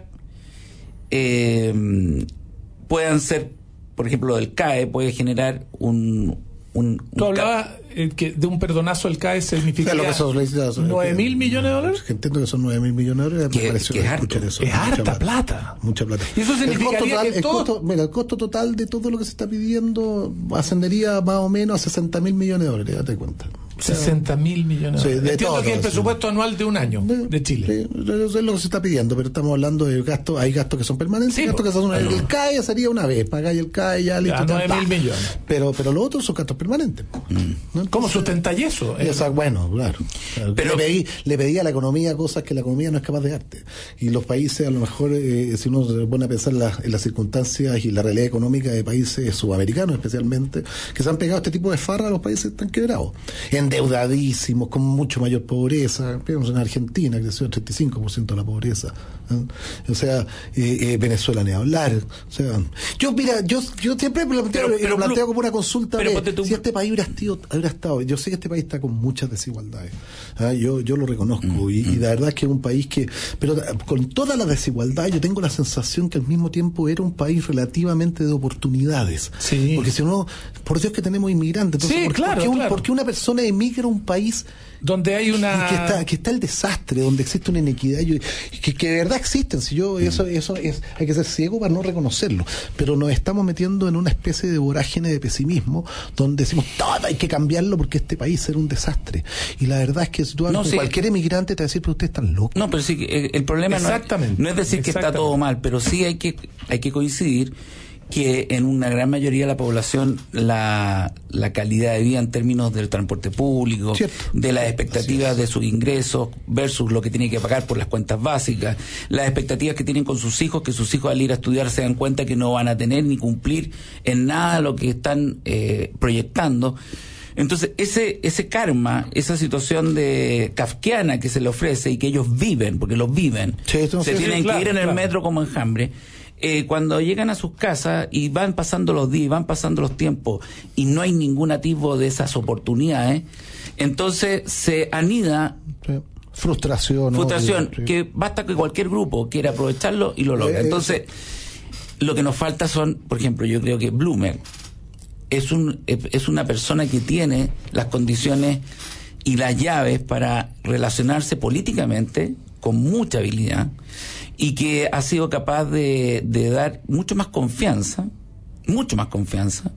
eh, puedan ser, por ejemplo, lo del C A E puede generar un... un, un Tú hablabas eh, que de un perdonazo al C A E significaría nueve mil millones de dólares. Que entiendo que son nueve mil millones de dólares. Que, me que es harto. Eso, es harta plata, plata. Mucha plata. Y eso significaría el costo total, que el todo... costo, mira, el costo total de todo lo que se está pidiendo ascendería más o menos a sesenta mil millones de dólares, date cuenta. sesenta mil millones de sí, dólares. de Entiendo todo, que es el sí. presupuesto anual de un año de, de Chile. Sí, eso es lo que se está pidiendo, pero estamos hablando de gastos, hay gastos que son permanentes, sí, gastos que son una vez. El C A E sería una vez, pagáis el C A E ya listo. nueve mil millones. Pero, pero los otros son gastos permanentes. Mm. ¿No? ¿Cómo sustentáis eso? Eh? Esa, bueno, claro. Pero le pedí, le pedí a la economía cosas que la economía no es capaz de darte. Y los países, a lo mejor, eh, si uno se pone a pensar en, la, en las circunstancias y la realidad económica de países sudamericanos especialmente, que se han pegado este tipo de farra, los países están quebrados, endeudadísimos, con mucho mayor pobreza. Pienso en Argentina, creció el treinta y cinco por ciento de la pobreza. ¿eh? O sea, eh, eh, Venezuela ni hablar. O sea, yo, mira, yo, yo siempre me planteo, pero, pero, lo planteo como una consulta de si este país hubiera estado, hubiera estado, yo sé que este país está con muchas desigualdades. ¿eh? Yo, yo lo reconozco, mm, y, mm. y la verdad es que es un país que, pero con toda la desigualdad, yo tengo la sensación que al mismo tiempo era un país relativamente de oportunidades. Sí. Porque si no, por Dios que tenemos inmigrantes. Entonces, sí, ¿por, claro, ¿por qué un, claro. ¿por qué una persona emigra a un país donde hay una que, que está que está el desastre, donde existe una inequidad, yo, que, que de verdad existen? Si yo eso eso es hay que ser ciego para no reconocerlo, pero nos estamos metiendo en una especie de vorágine de pesimismo donde decimos todo hay que cambiarlo porque este país era un desastre, y la verdad es que si tú hablas no, con sí. cualquier emigrante te va a decir pero ustedes están locos. No, pero sí, el, el problema no es, no es decir que está todo mal, pero sí hay que hay que coincidir que en una gran mayoría de la población la, la calidad de vida en términos del transporte público, Cierto. de las expectativas de sus ingresos versus lo que tiene que pagar por las cuentas básicas, las expectativas que tienen con sus hijos, que sus hijos al ir a estudiar se dan cuenta que no van a tener ni cumplir en nada lo que están eh, proyectando. Entonces, ese ese karma, esa situación de kafkiana que se le ofrece y que ellos viven, porque los viven, sí, se sí, tienen sí, claro, que ir en el claro. metro como enjambre, eh, cuando llegan a sus casas y van pasando los días, van pasando los tiempos y no hay ningún atisbo de esas oportunidades, entonces se anida... Sí. Frustración. Frustración, ¿no? Sí. que basta que cualquier grupo quiera aprovecharlo y lo logra. Entonces, lo que nos falta son, por ejemplo, yo creo que Blumer es un es una persona que tiene las condiciones y las llaves para relacionarse políticamente con mucha habilidad y que ha sido capaz de, de dar mucho más confianza, mucho más confianza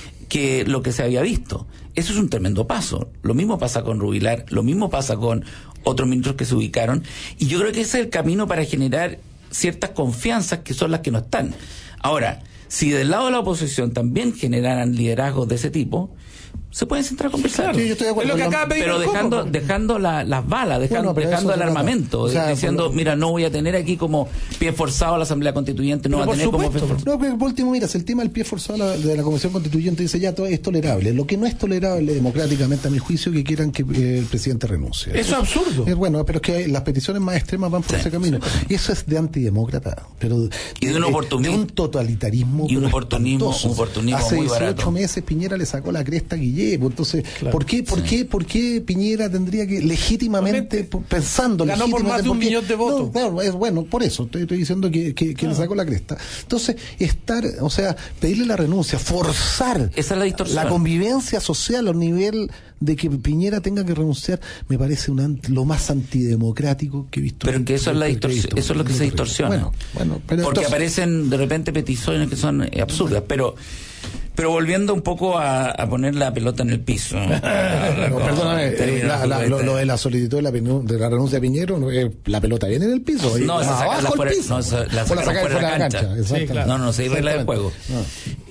que lo que se había visto. Eso es un tremendo paso. Lo mismo pasa con Rubilar, lo mismo pasa con otros ministros que se ubicaron, y yo creo que ese es el camino para generar ciertas confianzas que son las que no están. Ahora, si del lado de la oposición también generaran liderazgos de ese tipo, se pueden sentar a conversar. Sí, yo estoy de acuerdo. Es lo que acaba de pedir pero dejando Coco. dejando la, las balas, dejando, bueno, dejando el armamento, o sea, diciendo, por... mira, no voy a tener aquí como pie forzado a la Asamblea Constituyente, no va a tener supuesto. como... No, pero por último, mira, si el tema del pie forzado de la Convención Constituyente dice ya todo es tolerable. Lo que no es tolerable democráticamente, a mi juicio, que quieran que eh, el presidente renuncie. Eso es absurdo. Es bueno, pero es que las peticiones más extremas van por sí, ese camino. Sí. Y eso es de antidemócrata, pero y de un oportunismo, de un totalitarismo y un oportunismo, un oportunismo Hace muy barato. dieciocho meses Piñera le sacó la cresta a Guillermo, entonces Claro. ¿por qué, por, sí. qué, ¿por qué Piñera tendría que legítimamente, por, pensando ganó por más de un qué, millón de votos? No, claro, es bueno, por eso estoy, estoy diciendo que, que, que claro. le sacó la cresta. Entonces, estar, o sea, pedirle la renuncia, forzar Esa es la distorsión. La convivencia social a nivel de que Piñera tenga que renunciar, me parece un, lo más antidemocrático que he visto. Pero que eso es la distorsión, eso es lo que se distorsiona. Bueno, bueno, pero porque entonces, aparecen de repente peticiones que son eh, absurdas, pero Pero volviendo un poco a, a poner la pelota en el piso. No, perdóname, eh, la, la, lo, lo de la solicitud de la, de la renuncia de Piñero, no, eh, la pelota viene en el piso. No, esa abajo fuera, el piso. No, esa, la o la saca fuera de la cancha. cancha. Sí, claro. No, no, se regla del juego. No.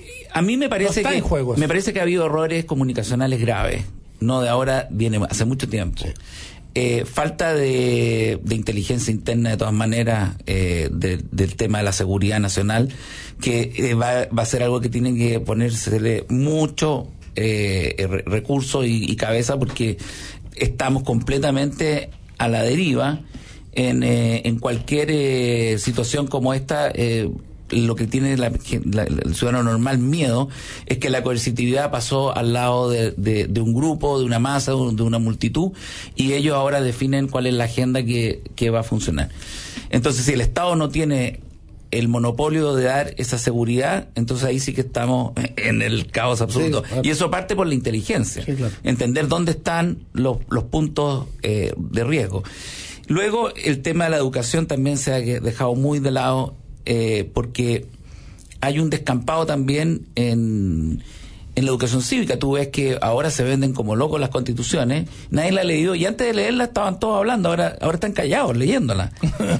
A mí me parece no que juego, me parece que ha habido errores comunicacionales graves. No de ahora, viene hace mucho tiempo. Sí. Eh, falta de, de inteligencia interna de todas maneras eh, de, del tema de la seguridad nacional, que eh, va, va a ser algo que tiene que ponérsele mucho eh, recursos y, y cabeza, porque estamos completamente a la deriva en, eh, en cualquier eh, situación como esta. eh, Lo que tiene la, la, el ciudadano normal miedo es que la coercitividad pasó al lado de, de, de un grupo, de una masa, de una multitud, y ellos ahora definen cuál es la agenda que, que va a funcionar. Entonces, si el Estado no tiene el monopolio de dar esa seguridad, entonces ahí sí que estamos en el caos absoluto. Sí, claro. Y eso parte por la inteligencia. Sí, claro. Entender dónde están los, los puntos eh, de riesgo. Luego, el tema de la educación también se ha dejado muy de lado, Eh, porque hay un descampado también en, en la educación cívica. Tú ves que ahora se venden como locos las constituciones, nadie la ha leído, y antes de leerla estaban todos hablando, ahora ahora están callados leyéndola.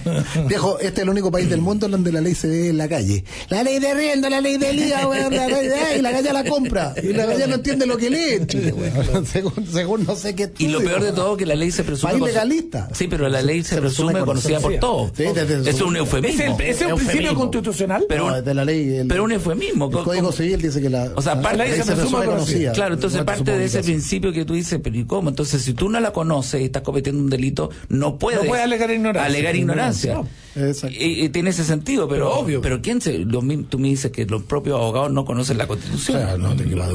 Viejo, este es el único país del mundo donde la ley se ve en la calle. La ley de riendo, la ley de Lía, bueno, la ley de, y la calle la compra, y la calle no entiende lo que lee, chile, bueno, según, según no sé qué estudio. Y lo peor de todo que la ley se presume país legalista. Sí, pero la ley se, se presume conocida por todos. Sí, es un eufemismo. ¿Es un principio constitucional? Pero, no, de la ley, el, pero un eufemismo. El Código Civil dice que la, o sea, la ley se presume conocida. Claro, entonces parte de ese principio que tú dices, pero ¿y cómo? Entonces, si tú no la conoces y estás cometiendo un delito, no puedes, no puedes alegar ignorancia. Alegar ignorancia. No, y, y tiene ese sentido, pero, pero obvio. Pero ¿quién se, lo, tú me dices que los propios abogados no conocen la Constitución? O sea, no te quemas de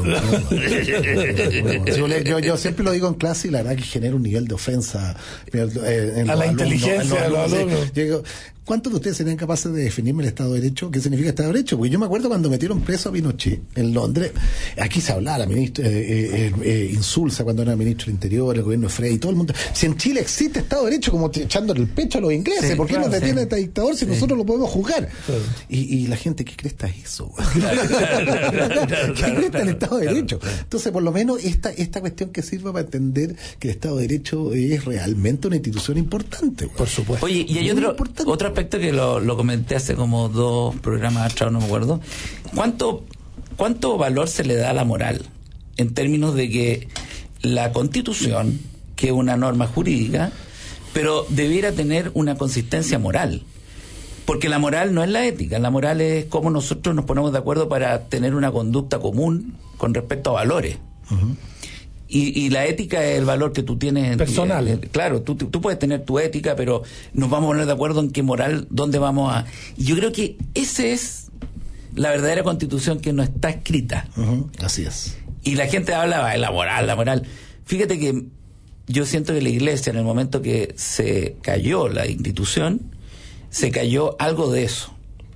un yo, yo siempre lo digo en clase y la verdad que genera un nivel de ofensa eh, en a la alumnos, inteligencia de los alumnos. Yo digo, ¿cuántos de ustedes serían capaces de definirme el Estado de Derecho? ¿Qué significa Estado de Derecho? Porque yo me acuerdo cuando metieron preso a Pinochet en Londres, aquí se hablaba la ministra eh, eh, eh, Insulza cuando era ministro del Interior, el gobierno de Frey y todo el mundo. Si en Chile existe Estado de Derecho, como echándole el pecho a los ingleses, sí, ¿por qué claro, nos detienen planeta dictador si sí. nosotros lo podemos juzgar? Claro. Y, y la gente, ¿qué cresta es eso? Claro, claro, claro, claro, ¿Qué cresta el Estado de claro, Derecho? claro. Entonces, por lo menos, esta, esta cuestión que sirva para entender que el Estado de Derecho es realmente una institución importante. Por supuesto. Oye, y hay otro, otro aspecto que lo, lo comenté hace como dos programas atrás, no me acuerdo. ¿Cuánto, ¿Cuánto valor se le da a la moral? En términos de que la Constitución, que es una norma jurídica, pero debiera tener una consistencia moral. Porque la moral no es la ética, la moral es cómo nosotros nos ponemos de acuerdo para tener una conducta común con respecto a valores. Uh-huh. Y, y la ética es el valor que tú tienes en personal. Tu, claro, tú, tú puedes tener tu ética, pero nos vamos a poner de acuerdo en qué moral, dónde vamos a... Y yo creo que esa es la verdadera Constitución que no está escrita. Uh-huh. Así es. Y la gente habla de la moral, la moral. Fíjate que yo siento que la Iglesia, en el momento que se cayó la institución, se cayó algo de eso,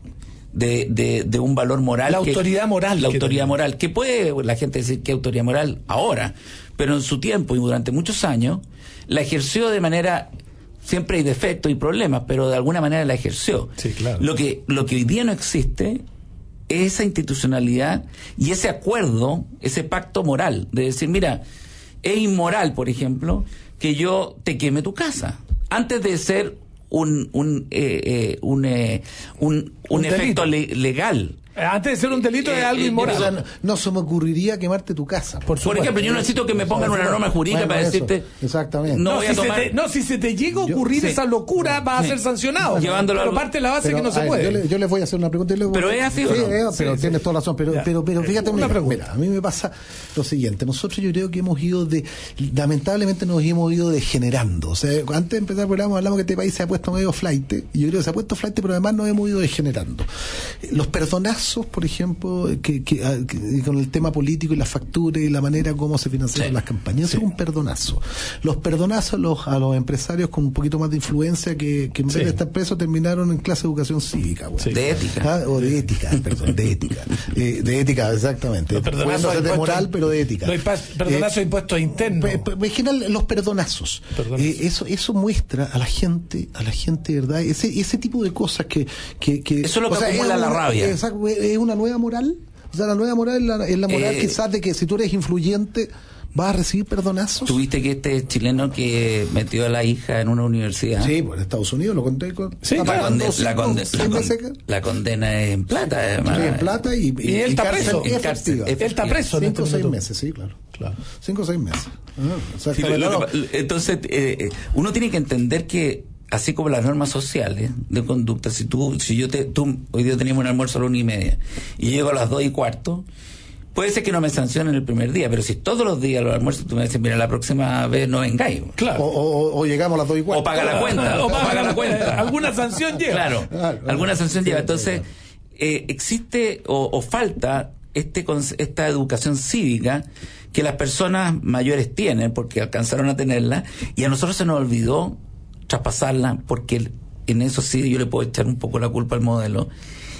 de, de, de un valor moral. La que, autoridad moral. La autoridad moral, que puede la gente decir que autoridad moral ahora, pero en su tiempo y durante muchos años, la ejerció de manera... Siempre hay defectos y problemas, pero de alguna manera la ejerció. Sí, claro. Lo que, lo que hoy día no existe... esa institucionalidad y ese acuerdo, ese pacto moral, de decir, mira, es inmoral, por ejemplo, que yo te queme tu casa, antes de ser un un eh, eh, un, eh, un, un, un efecto le, legal. Antes de ser un delito de eh, algo inmoral. O sea, no, no se me ocurriría quemarte tu casa. Por, por ejemplo, yo no necesito que me pongan una norma jurídica bueno, para eso, decirte... Exactamente. No, no, voy si a tomar... te, no, si se te llega a ocurrir yo, esa sí. locura, vas sí. a ser sancionado. Llevándolo pero algo... parte de la base pero, que no se ver, puede. Yo, le, yo les voy a hacer una pregunta. Y les pero voy... es así, sí, ¿o no? eh, pero sí, tienes sí. toda razón. Pero, pero, pero fíjate, una mira, mira, a mí me pasa lo siguiente. Nosotros yo creo que hemos ido de... Lamentablemente nos hemos ido degenerando. O sea, antes de empezar el programa hablamos que este país se ha puesto medio flight. Y yo creo que se ha puesto flight, pero además nos hemos ido degenerando. Los perdonazos, por ejemplo, que, que y con el tema político y las facturas y la manera como se financiaron sí. las campañas, sí. es un perdonazo. Los perdonazos a los, a los empresarios con un poquito más de influencia que, que en vez sí. de estar presos terminaron en clase de educación cívica. Bueno. Sí. De ética. ¿Ah? O de ética, perdón, de ética. Eh, de ética, exactamente. Puede ser de moral, pero de ética. Los perdonazos eh, impuestos internos. En general, los perdonazos. Eh, eso eso muestra a la gente, a la gente, ¿verdad? Ese ese tipo de cosas que... que, que eso es lo que acumula la rabia. Es, es una nueva moral. O sea, la nueva moral es la, es la moral eh, quizás de que si tú eres influyente vas a recibir perdonazos. ¿Tuviste que este chileno que metió a la hija en una universidad? Sí, por Estados Unidos, lo conté con... Sí, la, conde, la, conde, la, conde, la condena es en plata, además. Sí, en plata y... Y, y él está preso. En cárcel, él está preso. Cinco o seis meses, sí, claro. claro. Cinco o seis meses. Ah, o sea, sí, lo, lo que, entonces, eh, uno tiene que entender que así como las normas sociales de conducta, si tú, si yo te, tú, hoy día teníamos un almuerzo a la una y media y llego a las dos y cuarto, puede ser que no me sancionen el primer día, pero si todos los días los almuerzos tú me dices, mira, la próxima vez no vengáis. Claro. O, o, o llegamos a las dos y cuarto. O paga la cuenta. O paga la cuenta. Alguna sanción lleva. Claro, claro, alguna sanción sí, lleva. Entonces, eh, existe o, o falta este esta educación cívica que las personas mayores tienen porque alcanzaron a tenerla y a nosotros se nos olvidó traspasarla, porque en eso sí yo le puedo echar un poco la culpa al modelo,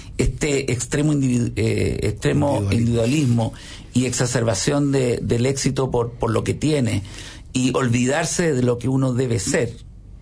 este extremo individu eh, extremo individualismo. individualismo y exacerbación de, del éxito por, por lo que tiene y olvidarse de lo que uno debe ser,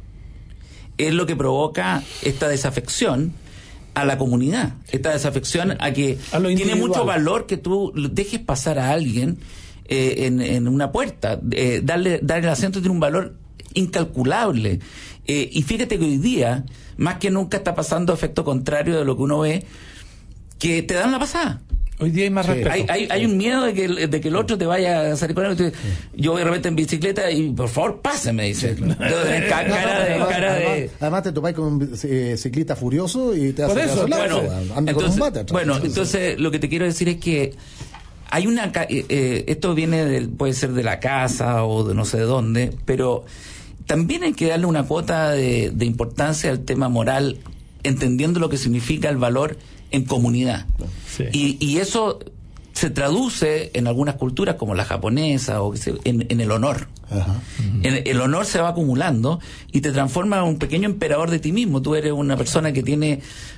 es lo que provoca esta desafección a la comunidad, esta desafección a que a tiene mucho valor que tú dejes pasar a alguien eh, en, en una puerta, eh, darle, darle el asiento tiene un valor incalculable. Eh, y fíjate que hoy día, más que nunca, está pasando efecto contrario de lo que uno ve, que te dan la pasada. Hoy día hay más sí, respeto. Hay, hay, hay un miedo de que, de que el otro te vaya a salir con él. Sí. Yo voy de repente en bicicleta y por favor pase, me dice. Sí, claro. Entonces, cara, cara de, cara de... Además, además te topáis con un eh, ciclista furioso y te hace eso, bueno, anda con un bate. Bueno, entonces lo que te quiero decir es que hay una... Eh, esto viene, de, puede ser de la casa o de no sé de dónde, pero también hay que darle una cuota de, de importancia al tema moral, entendiendo lo que significa el valor en comunidad. Sí. Y, y eso se traduce en algunas culturas como la japonesa o en, en el honor. Ajá. En, el honor se va acumulando y te transforma en un pequeño emperador de ti mismo. Tú eres una persona que tiene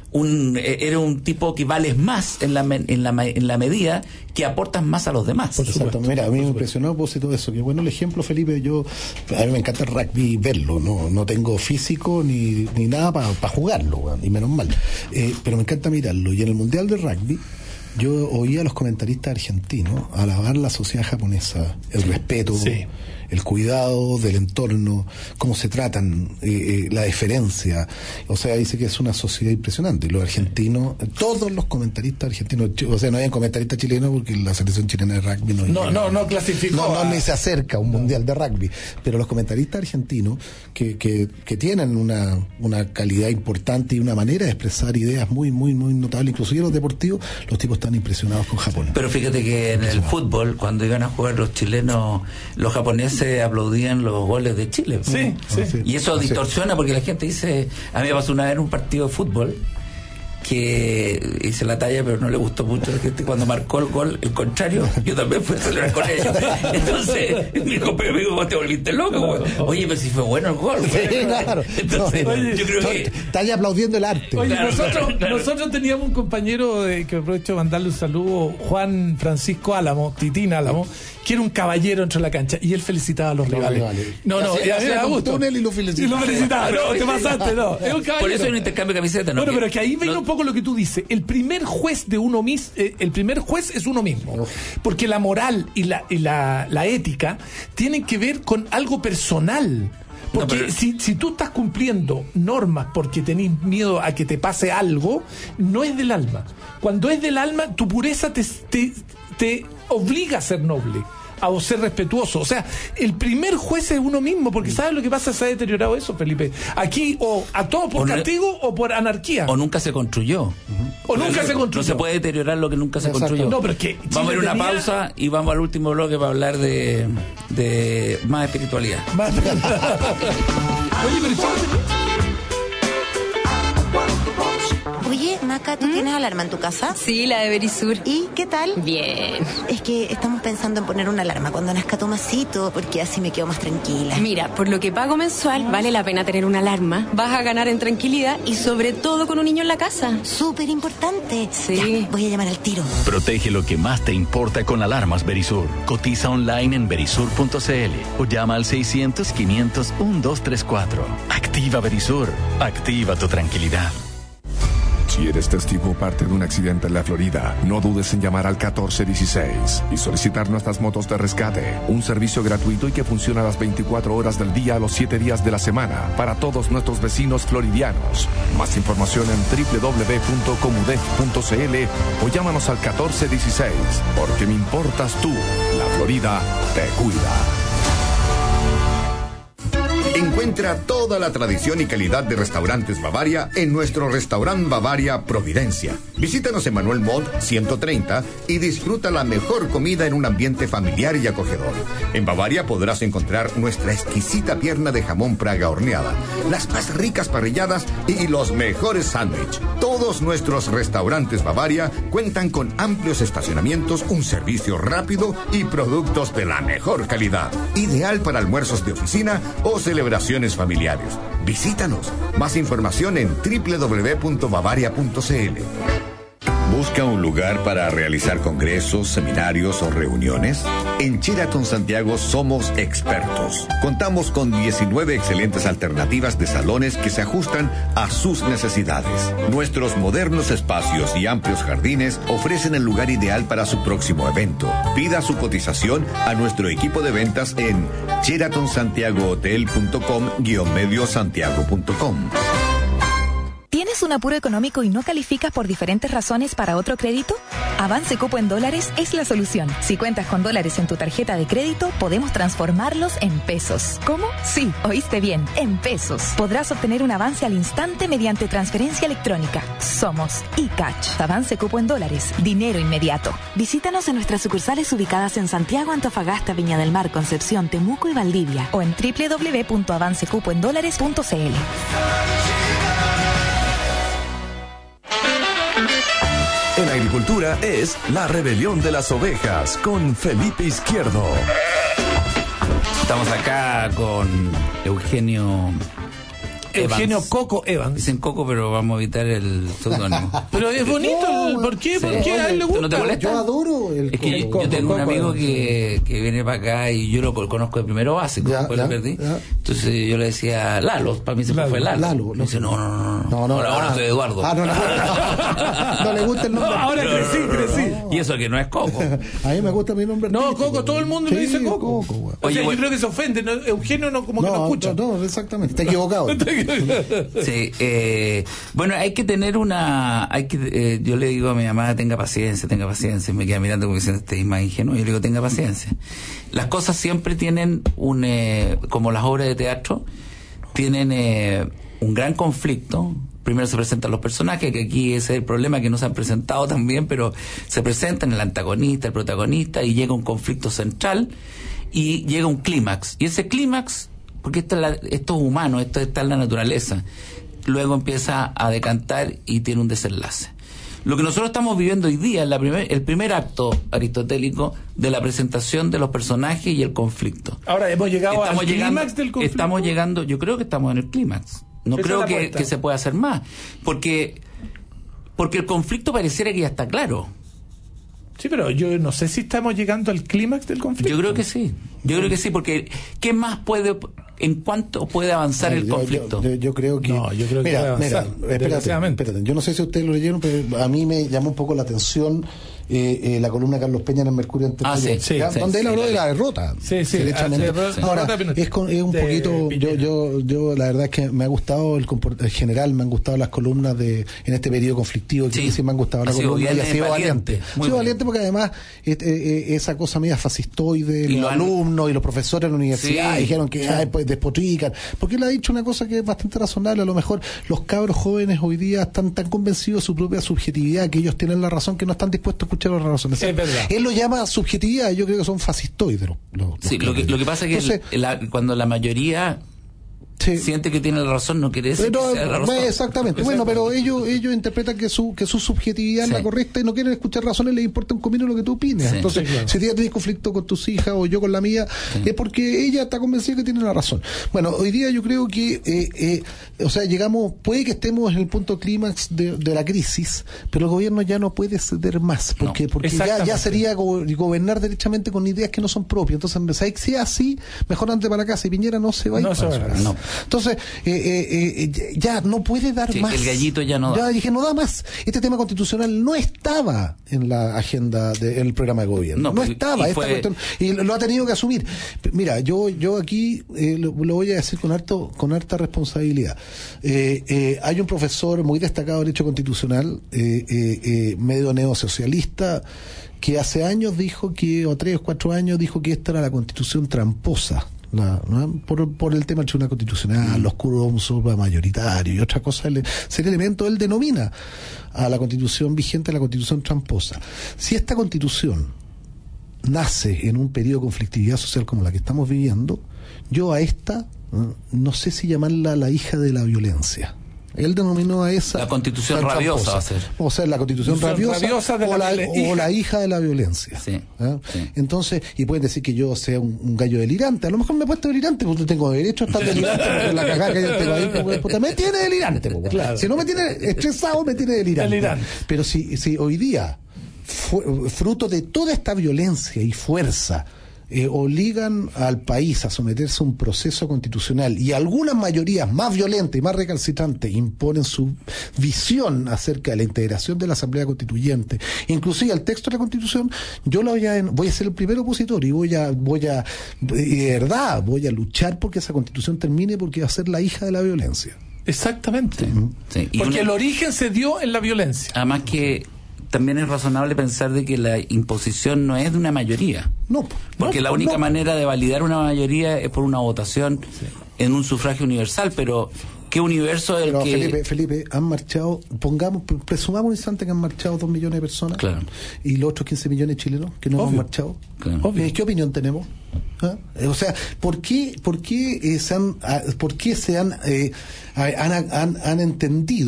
un eres un tipo que vales más en la en la en la medida que aportas más a los demás. Por Exacto. Mira, a mí me impresionó a propósito de eso. Que bueno el ejemplo, Felipe. Yo a mí me encanta el rugby verlo. No no tengo físico ni, ni nada para pa jugarlo, ni menos mal. Eh, pero me encanta mirarlo. Y en el mundial de rugby yo oía a los comentaristas argentinos alabar la sociedad japonesa, el respeto, sí. el cuidado del entorno, cómo se tratan, eh, eh, la deferencia. O sea, dice que es una sociedad impresionante. Y los argentinos, todos los comentaristas argentinos, o sea, no hay comentaristas chilenos porque la selección chilena de rugby no no, no, no clasificó. No, no, ni se acerca a un mundial de rugby. Pero los comentaristas argentinos que, que, que tienen una, una calidad importante y una manera de expresar ideas muy, muy, muy notable, inclusive los deportivos, los tipos están impresionados con Japón. Pero fíjate que en el fútbol, cuando iban a jugar los chilenos, los japoneses aplaudían los goles de Chile. Sí, sí. Y eso distorsiona porque la gente dice, a mí me pasó una vez en un partido de fútbol que hice la talla pero no le gustó mucho a la gente cuando marcó el gol el contrario, yo también fui a celebrar con ellos. Entonces mi compañero me dijo, vos te volviste loco, güey. Oye, pero si fue bueno el gol, sí, claro. Entonces no, oye, yo creo que está ahí aplaudiendo el arte. Oye, claro, nosotros, claro, claro. nosotros teníamos un compañero de, que aprovecho de mandarle un saludo, Juan Francisco Álamo, Titín Álamo, que era un caballero entre la cancha y él felicitaba a los no, rivales. Vale. No, no, y a mí me gustó. Y lo felicitaba. Y lo felicitaba. No, te pasaste, no. Es un Por eso hay un intercambio de camisetas, ¿no? Bueno, que, pero que ahí viene no, un poco lo que tú dices. El primer juez de uno mismo, eh, el primer juez es uno mismo. Porque la moral y la, y la, la ética tienen que ver con algo personal. Porque no, pero... si, si tú estás cumpliendo normas porque tenés miedo a que te pase algo, no es del alma. Cuando es del alma, tu pureza te, te, te obliga a ser noble, a ser respetuoso. O sea, el primer juez es uno mismo, porque ¿sabes lo que pasa? Se ha deteriorado eso, Felipe. Aquí, o a todo por o castigo no, o por anarquía. O nunca se construyó. Uh-huh. O nunca no, se construyó. No se puede deteriorar lo que nunca se Exacto. construyó. No, pero es que vamos a ir a una tenía... pausa y vamos al último bloque para hablar de, de más espiritualidad. Más... Oye, pero Oye, Maca, ¿tú ¿Mm? tienes alarma en tu casa? Sí, la de Verisur. ¿Y qué tal? Bien. Es que estamos pensando en poner una alarma cuando nazca Tomasito, porque así me quedo más tranquila. Mira, por lo que pago mensual, vale la pena tener una alarma. Vas a ganar en tranquilidad y sobre todo con un niño en la casa. Súper importante. Sí. Ya, voy a llamar al tiro. Protege lo que más te importa con alarmas Verisur. Cotiza online en verisur punto c l o llama al seiscientos, quinientos, doce treinta y cuatro. Activa Verisur. Activa tu tranquilidad. Si eres testigo o parte de un accidente en la Florida, no dudes en llamar al catorce dieciséis y solicitar nuestras motos de rescate. Un servicio gratuito y que funciona las veinticuatro horas del día, los siete días de la semana, para todos nuestros vecinos floridianos. Más información en doble u doble u doble u punto comudef punto c l o llámanos al catorce dieciséis, porque me importas tú. La Florida te cuida. Encuentra toda la tradición y calidad de Restaurantes Bavaria en nuestro Restaurant Bavaria Providencia. Visítanos en Manuel Montt ciento treinta y disfruta la mejor comida en un ambiente familiar y acogedor. En Bavaria podrás encontrar nuestra exquisita pierna de jamón Praga horneada, las más ricas parrilladas y los mejores sándwiches. Todos nuestros Restaurantes Bavaria cuentan con amplios estacionamientos, un servicio rápido y productos de la mejor calidad. Ideal para almuerzos de oficina o celebraciones familiares. Visítanos. Más información en doble u doble u doble u punto bavaria punto c l. ¿Busca un lugar para realizar congresos, seminarios o reuniones? En Sheraton Santiago somos expertos. Contamos con diecinueve excelentes alternativas de salones que se ajustan a sus necesidades. Nuestros modernos espacios y amplios jardines ofrecen el lugar ideal para su próximo evento. Pida su cotización a nuestro equipo de ventas en sheraton santiago hotel punto com guión medio santiago punto com. ¿Tienes un apuro económico y no calificas por diferentes razones para otro crédito? Avance Cupo en dólares es la solución. Si cuentas con dólares en tu tarjeta de crédito, podemos transformarlos en pesos. ¿Cómo? Sí, oíste bien, en pesos. Podrás obtener un avance al instante mediante transferencia electrónica. Somos eCash. Avance Cupo en dólares, dinero inmediato. Visítanos en nuestras sucursales ubicadas en Santiago, Antofagasta, Viña del Mar, Concepción, Temuco y Valdivia o en doble u doble u doble u punto avance cupo en dólares punto c l. En agricultura es La Rebelión de las Ovejas con Felipe Izquierdo. Estamos acá con Eugenio Eugenio Evans. Coco Evans. Dicen Coco, pero vamos a evitar el seudónimo. Pero es bonito, el, ¿por qué? Sí. ¿Por qué? A él le gusta. ¿No te molesta? Yo adoro el Es que Coco. yo tengo un Coco, amigo Coco. que, que viene para acá y yo lo conozco de primero básico, Ya, después ya, lo perdí. ya. Entonces yo le decía Lalo, para mí siempre Lalo, fue Lalo. Lalo, Me dice, no, no, no, no, No, no, ahora, ahora ah, soy Eduardo. Ah, no, no, no, no le gusta el nombre. No, ahora crecí, crecí. Y eso que no es Coco. A mí me gusta mi nombre. No, artístico. Coco, todo el mundo Sí, le dice Coco. Coco, güey. O Oye, sea, güey. yo creo que se ofende, ¿no? Eugenio no, como que no No, escucha. no, no, exactamente, está equivocado. Sí, eh, bueno, hay que tener una, hay que, eh, yo le digo a mi mamá, tenga paciencia, tenga paciencia, y me queda mirando como diciendo, este es más ingenuo, yo le digo, tenga paciencia. Las cosas siempre tienen un, eh, como las obras de teatro, tienen eh, un gran conflicto. Primero se presentan los personajes, que aquí ese es el problema, que no se han presentado también, pero se presentan el antagonista, el protagonista, y llega un conflicto central, y llega un clímax. Y ese clímax, porque esto es, la, esto es humano, esto está en la naturaleza, luego empieza a decantar y tiene un desenlace. Lo que nosotros estamos viviendo hoy día es la primer, el primer acto aristotélico de la presentación de los personajes y el conflicto. Ahora hemos llegado Estamos al llegando, clímax del conflicto. Estamos llegando, yo creo que estamos en el clímax. No Esa creo es la que, apuesta. que se pueda hacer más. Porque, porque el conflicto pareciera que ya está claro. Sí, pero yo no sé si estamos llegando al clímax del conflicto. Yo creo que sí. Yo creo que sí, porque ¿qué más puede, en cuánto puede avanzar Ay, el yo, conflicto? Yo, yo, yo creo que. No, yo creo que mira, puede mira, avanzar, espérate, desgraciadamente. espérate. Yo no sé si ustedes lo leyeron, pero a mí me llamó un poco la atención eh, eh, la columna de Carlos Peña en el Mercurio antes Ah, de sí, ayer, sí, donde sí, él habló sí, de la la derrota. Sí, sí, derechamente. ah, sí, Ahora, derrota de es, con, es un de poquito. Yo, yo, yo, la verdad es que me ha gustado el comportamiento en general, me han gustado las columnas de en este periodo conflictivo, que Sí, sí me han gustado la ha sido columna bien, y ha sido valiente, valiente. muy Ha sido valiente. valiente porque además eh, eh, esa cosa media fascistoide, Y los lo han- alumnos y los profesores en la universidad Sí, dijeron que ay, pues, despotrican. Porque él ha dicho una cosa que es bastante razonable. A lo mejor los cabros jóvenes hoy día están tan convencidos de su propia subjetividad que ellos tienen la razón que no están dispuestos a escuchar las razones. Es verdad. Él lo llama subjetividad, yo creo que son fascistoides. Los, los Sí, lo que, lo que pasa es que Entonces, el- la- cuando la mayoría sí. siente que tiene la razón, no quiere decir Pero, que sea la razón. eh, exactamente. Bueno, pero ellos ellos interpretan que su que su subjetividad Sí. es la correcta y no quieren escuchar razones, les importa un comino lo que tú opines. Sí. Entonces, Sí, claro. si tú tienes conflicto con tus hijas o yo con la mía, es porque ella está convencida que tiene la razón. Bueno, hoy día yo creo que, eh, eh, o sea, llegamos, puede que estemos en el punto clímax de, de la crisis, pero el gobierno ya no puede ceder más, porque, No, porque ya, exactamente. ya sería go- gobernar derechamente con ideas que no son propias. Entonces, empezáis, si es así, mejor ande para la casa y Piñera no se va a ir No para se va a su ir. casa. No. Entonces, eh, eh, eh, ya no puede dar Sí, más. el gallito ya no da. Ya dije, no da más. Este tema constitucional no estaba en la agenda del programa de gobierno. No, No, porque- estaba. y Esta fue- cuestión, y lo, lo ha tenido que asumir. P- Mira, yo yo aquí eh, lo, lo voy a decir con harto con harta responsabilidad. Eh, eh, hay un profesor muy destacado de Derecho Constitucional, eh, eh, eh, medio neosocialista, que hace años dijo que, o tres o cuatro años, dijo que esta era la constitución tramposa. La, ¿no? por, por el tema del Tribunal Constitucional, los quórums mayoritarios y otras cosas, él- ese elemento él denomina a la constitución vigente la constitución tramposa. Si esta constitución nace en un periodo de conflictividad social como la que estamos viviendo, yo a esta ¿no? no sé si llamarla la hija de la violencia. Él denominó a esa La constitución tan rabiosa tramposa. va a ser. O sea, la constitución Constitución rabiosa, rabiosa de o, la la, violen- o hija. la hija de la violencia. Sí, ¿Ah? sí. Entonces, y pueden decir que yo sea un, un gallo delirante. A lo mejor me he puesto delirante porque tengo derecho a estar delirante porque la cagada que yo tengo ahí, pues, puta, me tiene delirante. Pues, Claro. Si no me tiene estresado, me tiene delirante. Delirante. Pero si, si hoy día, fu- fruto de toda esta violencia y fuerza, eh, obligan al país a someterse a un proceso constitucional y algunas mayorías más violentas y más recalcitrantes imponen su visión acerca de la integración de la Asamblea Constituyente, inclusive al texto de la Constitución, yo lo voy a, voy a ser el primer opositor y voy a, voy a, de verdad, voy a luchar porque esa Constitución termine porque va a ser la hija de la violencia. Exactamente. Sí. Y Porque una- el origen se dio en la violencia. Además que también es razonable pensar de que la imposición no es de una mayoría. No. Porque no, la única no. manera de validar una mayoría es por una votación en un sufragio universal, pero ¿qué universo es el Pero que...? Felipe, Felipe, han marchado, pongamos, presumamos un instante que han marchado dos millones de personas Claro. y los otros quince millones de chilenos que no Obvio. hemos marchado. Claro. Obvio. ¿Qué opinión tenemos? ¿Ah? Eh, O sea, ¿por qué, por qué, eh, se, han, ah, por qué se han, eh, han, han, han entendido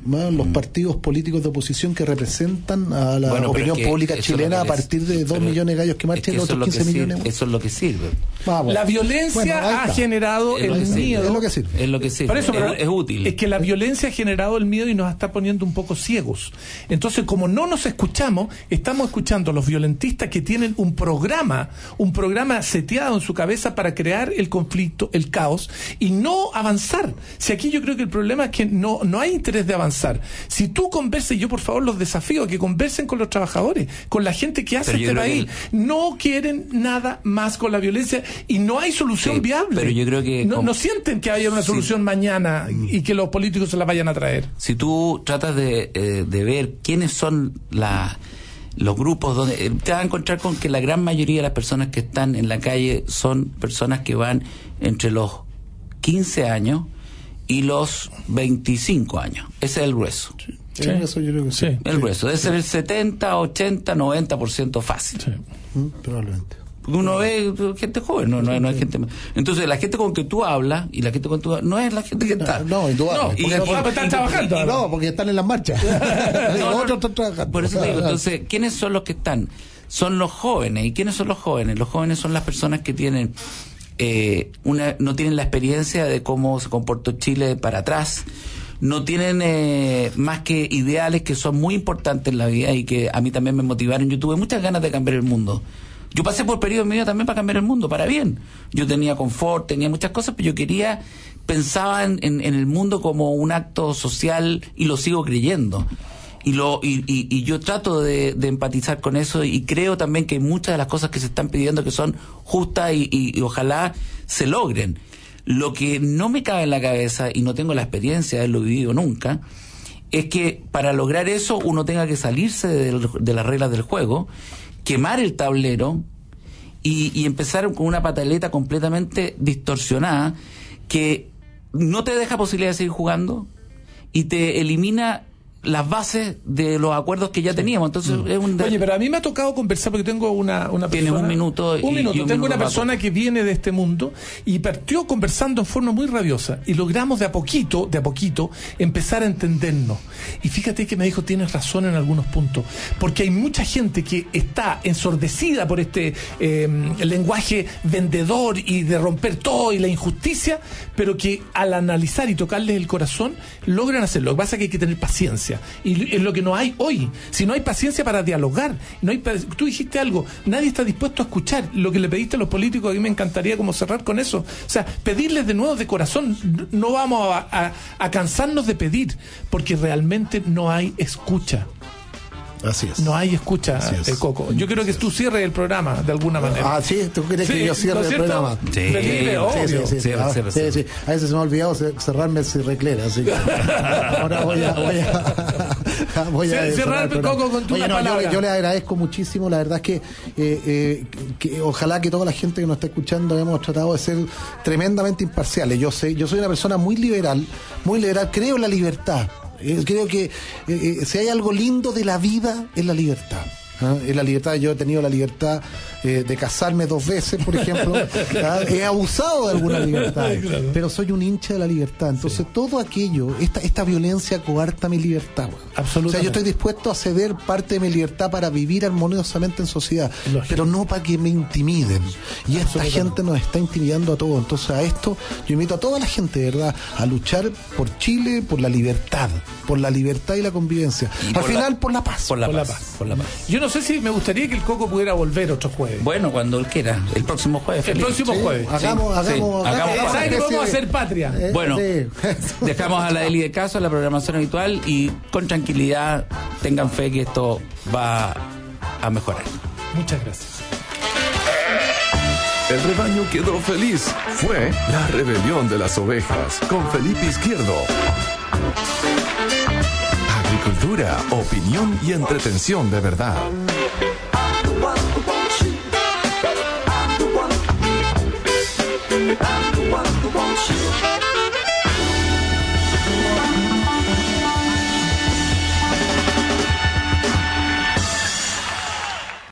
¿no? Los mm. partidos políticos de oposición que representan a la bueno, opinión es que pública chilena a partir de dos millones de gallos que marchan y los otros quince millones. Sirve, eso es lo que sirve. Ah, bueno. La violencia bueno, ha generado el miedo. Es lo que sirve. Es lo que sirve. Por eso, es, es útil. Es que la violencia ha generado el miedo y nos está poniendo un poco ciegos. Entonces, como no nos escuchamos, estamos escuchando a los violentistas que tienen un programa, un programa seteado en su cabeza para crear el conflicto, el caos, y no avanzar. Si aquí yo creo que el problema es que no, no hay interés de avanzar. Si tú conversas, yo por favor los desafío a que conversen con los trabajadores, con la gente que hace pero este país. Que... No quieren nada más con la violencia y no hay solución sí, viable. Pero yo creo que... No, como... no sienten que haya una solución sí. mañana y que los políticos se la vayan a traer. Si tú tratas de, eh, de ver quiénes son la, los grupos donde... Eh, te vas a encontrar con que la gran mayoría de las personas que están en la calle son personas que van entre los quince años y los veinticinco años. Ese es el grueso. Sí. Sí. Eso yo creo que sí. El grueso. Debe ser el setenta, ochenta, noventa por ciento fácil. Sí. Mm, probablemente. Porque uno ve gente joven, no, no, no hay gente. Entonces, la gente con que tú hablas y la gente con que tú hablas, no es la gente que está. No, no, no y porque, porque están trabajando. Y, no, porque están en las marchas. no, no, otros están trabajando. Por eso te digo, entonces, ¿quiénes son los que están? Son los jóvenes. ¿Y quiénes son los jóvenes? Los jóvenes son las personas que tienen eh, una, no tienen la experiencia de cómo se comportó Chile para atrás. No tienen eh, más que ideales que son muy importantes en la vida y que a mí también me motivaron. Yo tuve muchas ganas de cambiar el mundo. Yo pasé por periodos en mi vida también para cambiar el mundo, para bien. Yo tenía confort, tenía muchas cosas, pero yo quería, pensaba en, en, en el mundo como un acto social y lo sigo creyendo. Y lo y, y, y yo trato de, de empatizar con eso y creo también que muchas de las cosas que se están pidiendo que son justas y, y, y ojalá se logren. Lo que no me cabe en la cabeza, y no tengo la experiencia de haberlo vivido nunca, es que para lograr eso uno tenga que salirse de, de las reglas del juego, quemar el tablero y, y empezar con una pataleta completamente distorsionada que no te deja posibilidad de seguir jugando y te elimina las bases de los acuerdos que ya teníamos. Entonces mm. es un de... Oye, pero a mí me ha tocado conversar porque tengo una, una persona... Tienes un minuto. Un y, minuto. Y un tengo minuto una persona que viene de este mundo y partió conversando en forma muy rabiosa y logramos de a poquito, de a poquito, empezar a entendernos. Y fíjate que me dijo, tienes razón en algunos puntos, porque hay mucha gente que está ensordecida por este eh, lenguaje vendedor y de romper todo y la injusticia, pero que al analizar y tocarles el corazón logran hacerlo. Lo que pasa es que hay que tener paciencia. Y es lo que no hay hoy. Si no hay paciencia para dialogar, no hay, tú dijiste algo, nadie está dispuesto a escuchar lo que le pediste a los políticos. A mí me encantaría como cerrar con eso. O sea, pedirles de nuevo de corazón. No vamos a, a, a cansarnos de pedir, porque realmente no hay escucha. Así es. No hay escucha, el Coco. Yo quiero que tú cierres el programa de alguna manera. Ah, sí, tú quieres sí, que yo cierre el programa. Sí, Felipe, sí, sí, sí, sí, cierra, sí, cierra, sí, sí. A veces se me ha olvidado cerrarme el cirreclera, así que ahora voy a voy a, voy a cerrar el Coco con tu Oye, no, palabra. Yo, yo le agradezco muchísimo, la verdad es que, eh, eh, que ojalá que toda la gente que nos está escuchando hemos tratado de ser tremendamente imparciales. Yo sé, yo soy una persona muy liberal, muy liberal, creo en la libertad. Creo que eh, eh, si hay algo lindo de la vida es la libertad. ¿Ah? En la libertad, yo he tenido la libertad eh, de casarme dos veces, por ejemplo. ¿Ah? He abusado de alguna libertad, claro. Pero soy un hincha de la libertad. Entonces, sí. todo aquello, esta, esta violencia coarta mi libertad. Absolutamente. O sea, yo estoy dispuesto a ceder parte de mi libertad para vivir armoniosamente en sociedad, lógico. Pero no para que me intimiden. Y esta gente nos está intimidando a todos. Entonces, a esto yo invito a toda la gente, de verdad, a luchar por Chile, por la libertad, por la libertad y la convivencia. Y Al final, la, por la paz. Por la, por paz, la paz. Por la paz. Yo no sé si me gustaría que el Coco pudiera volver otro jueves. Bueno, cuando él quiera. El próximo jueves. El próximo sí, jueves. Hagamos, sí, hagamos, sí. hagamos, hagamos ¿Sabes que vamos a hacer patria? Eh, bueno, sí. dejamos a la Eli de caso, a la programación habitual y con tranquilidad tengan fe que esto va a mejorar. Muchas gracias. El rebaño quedó feliz. Fue la rebelión de las ovejas con Felipe Izquierdo. Agricultura, opinión y entretención de verdad.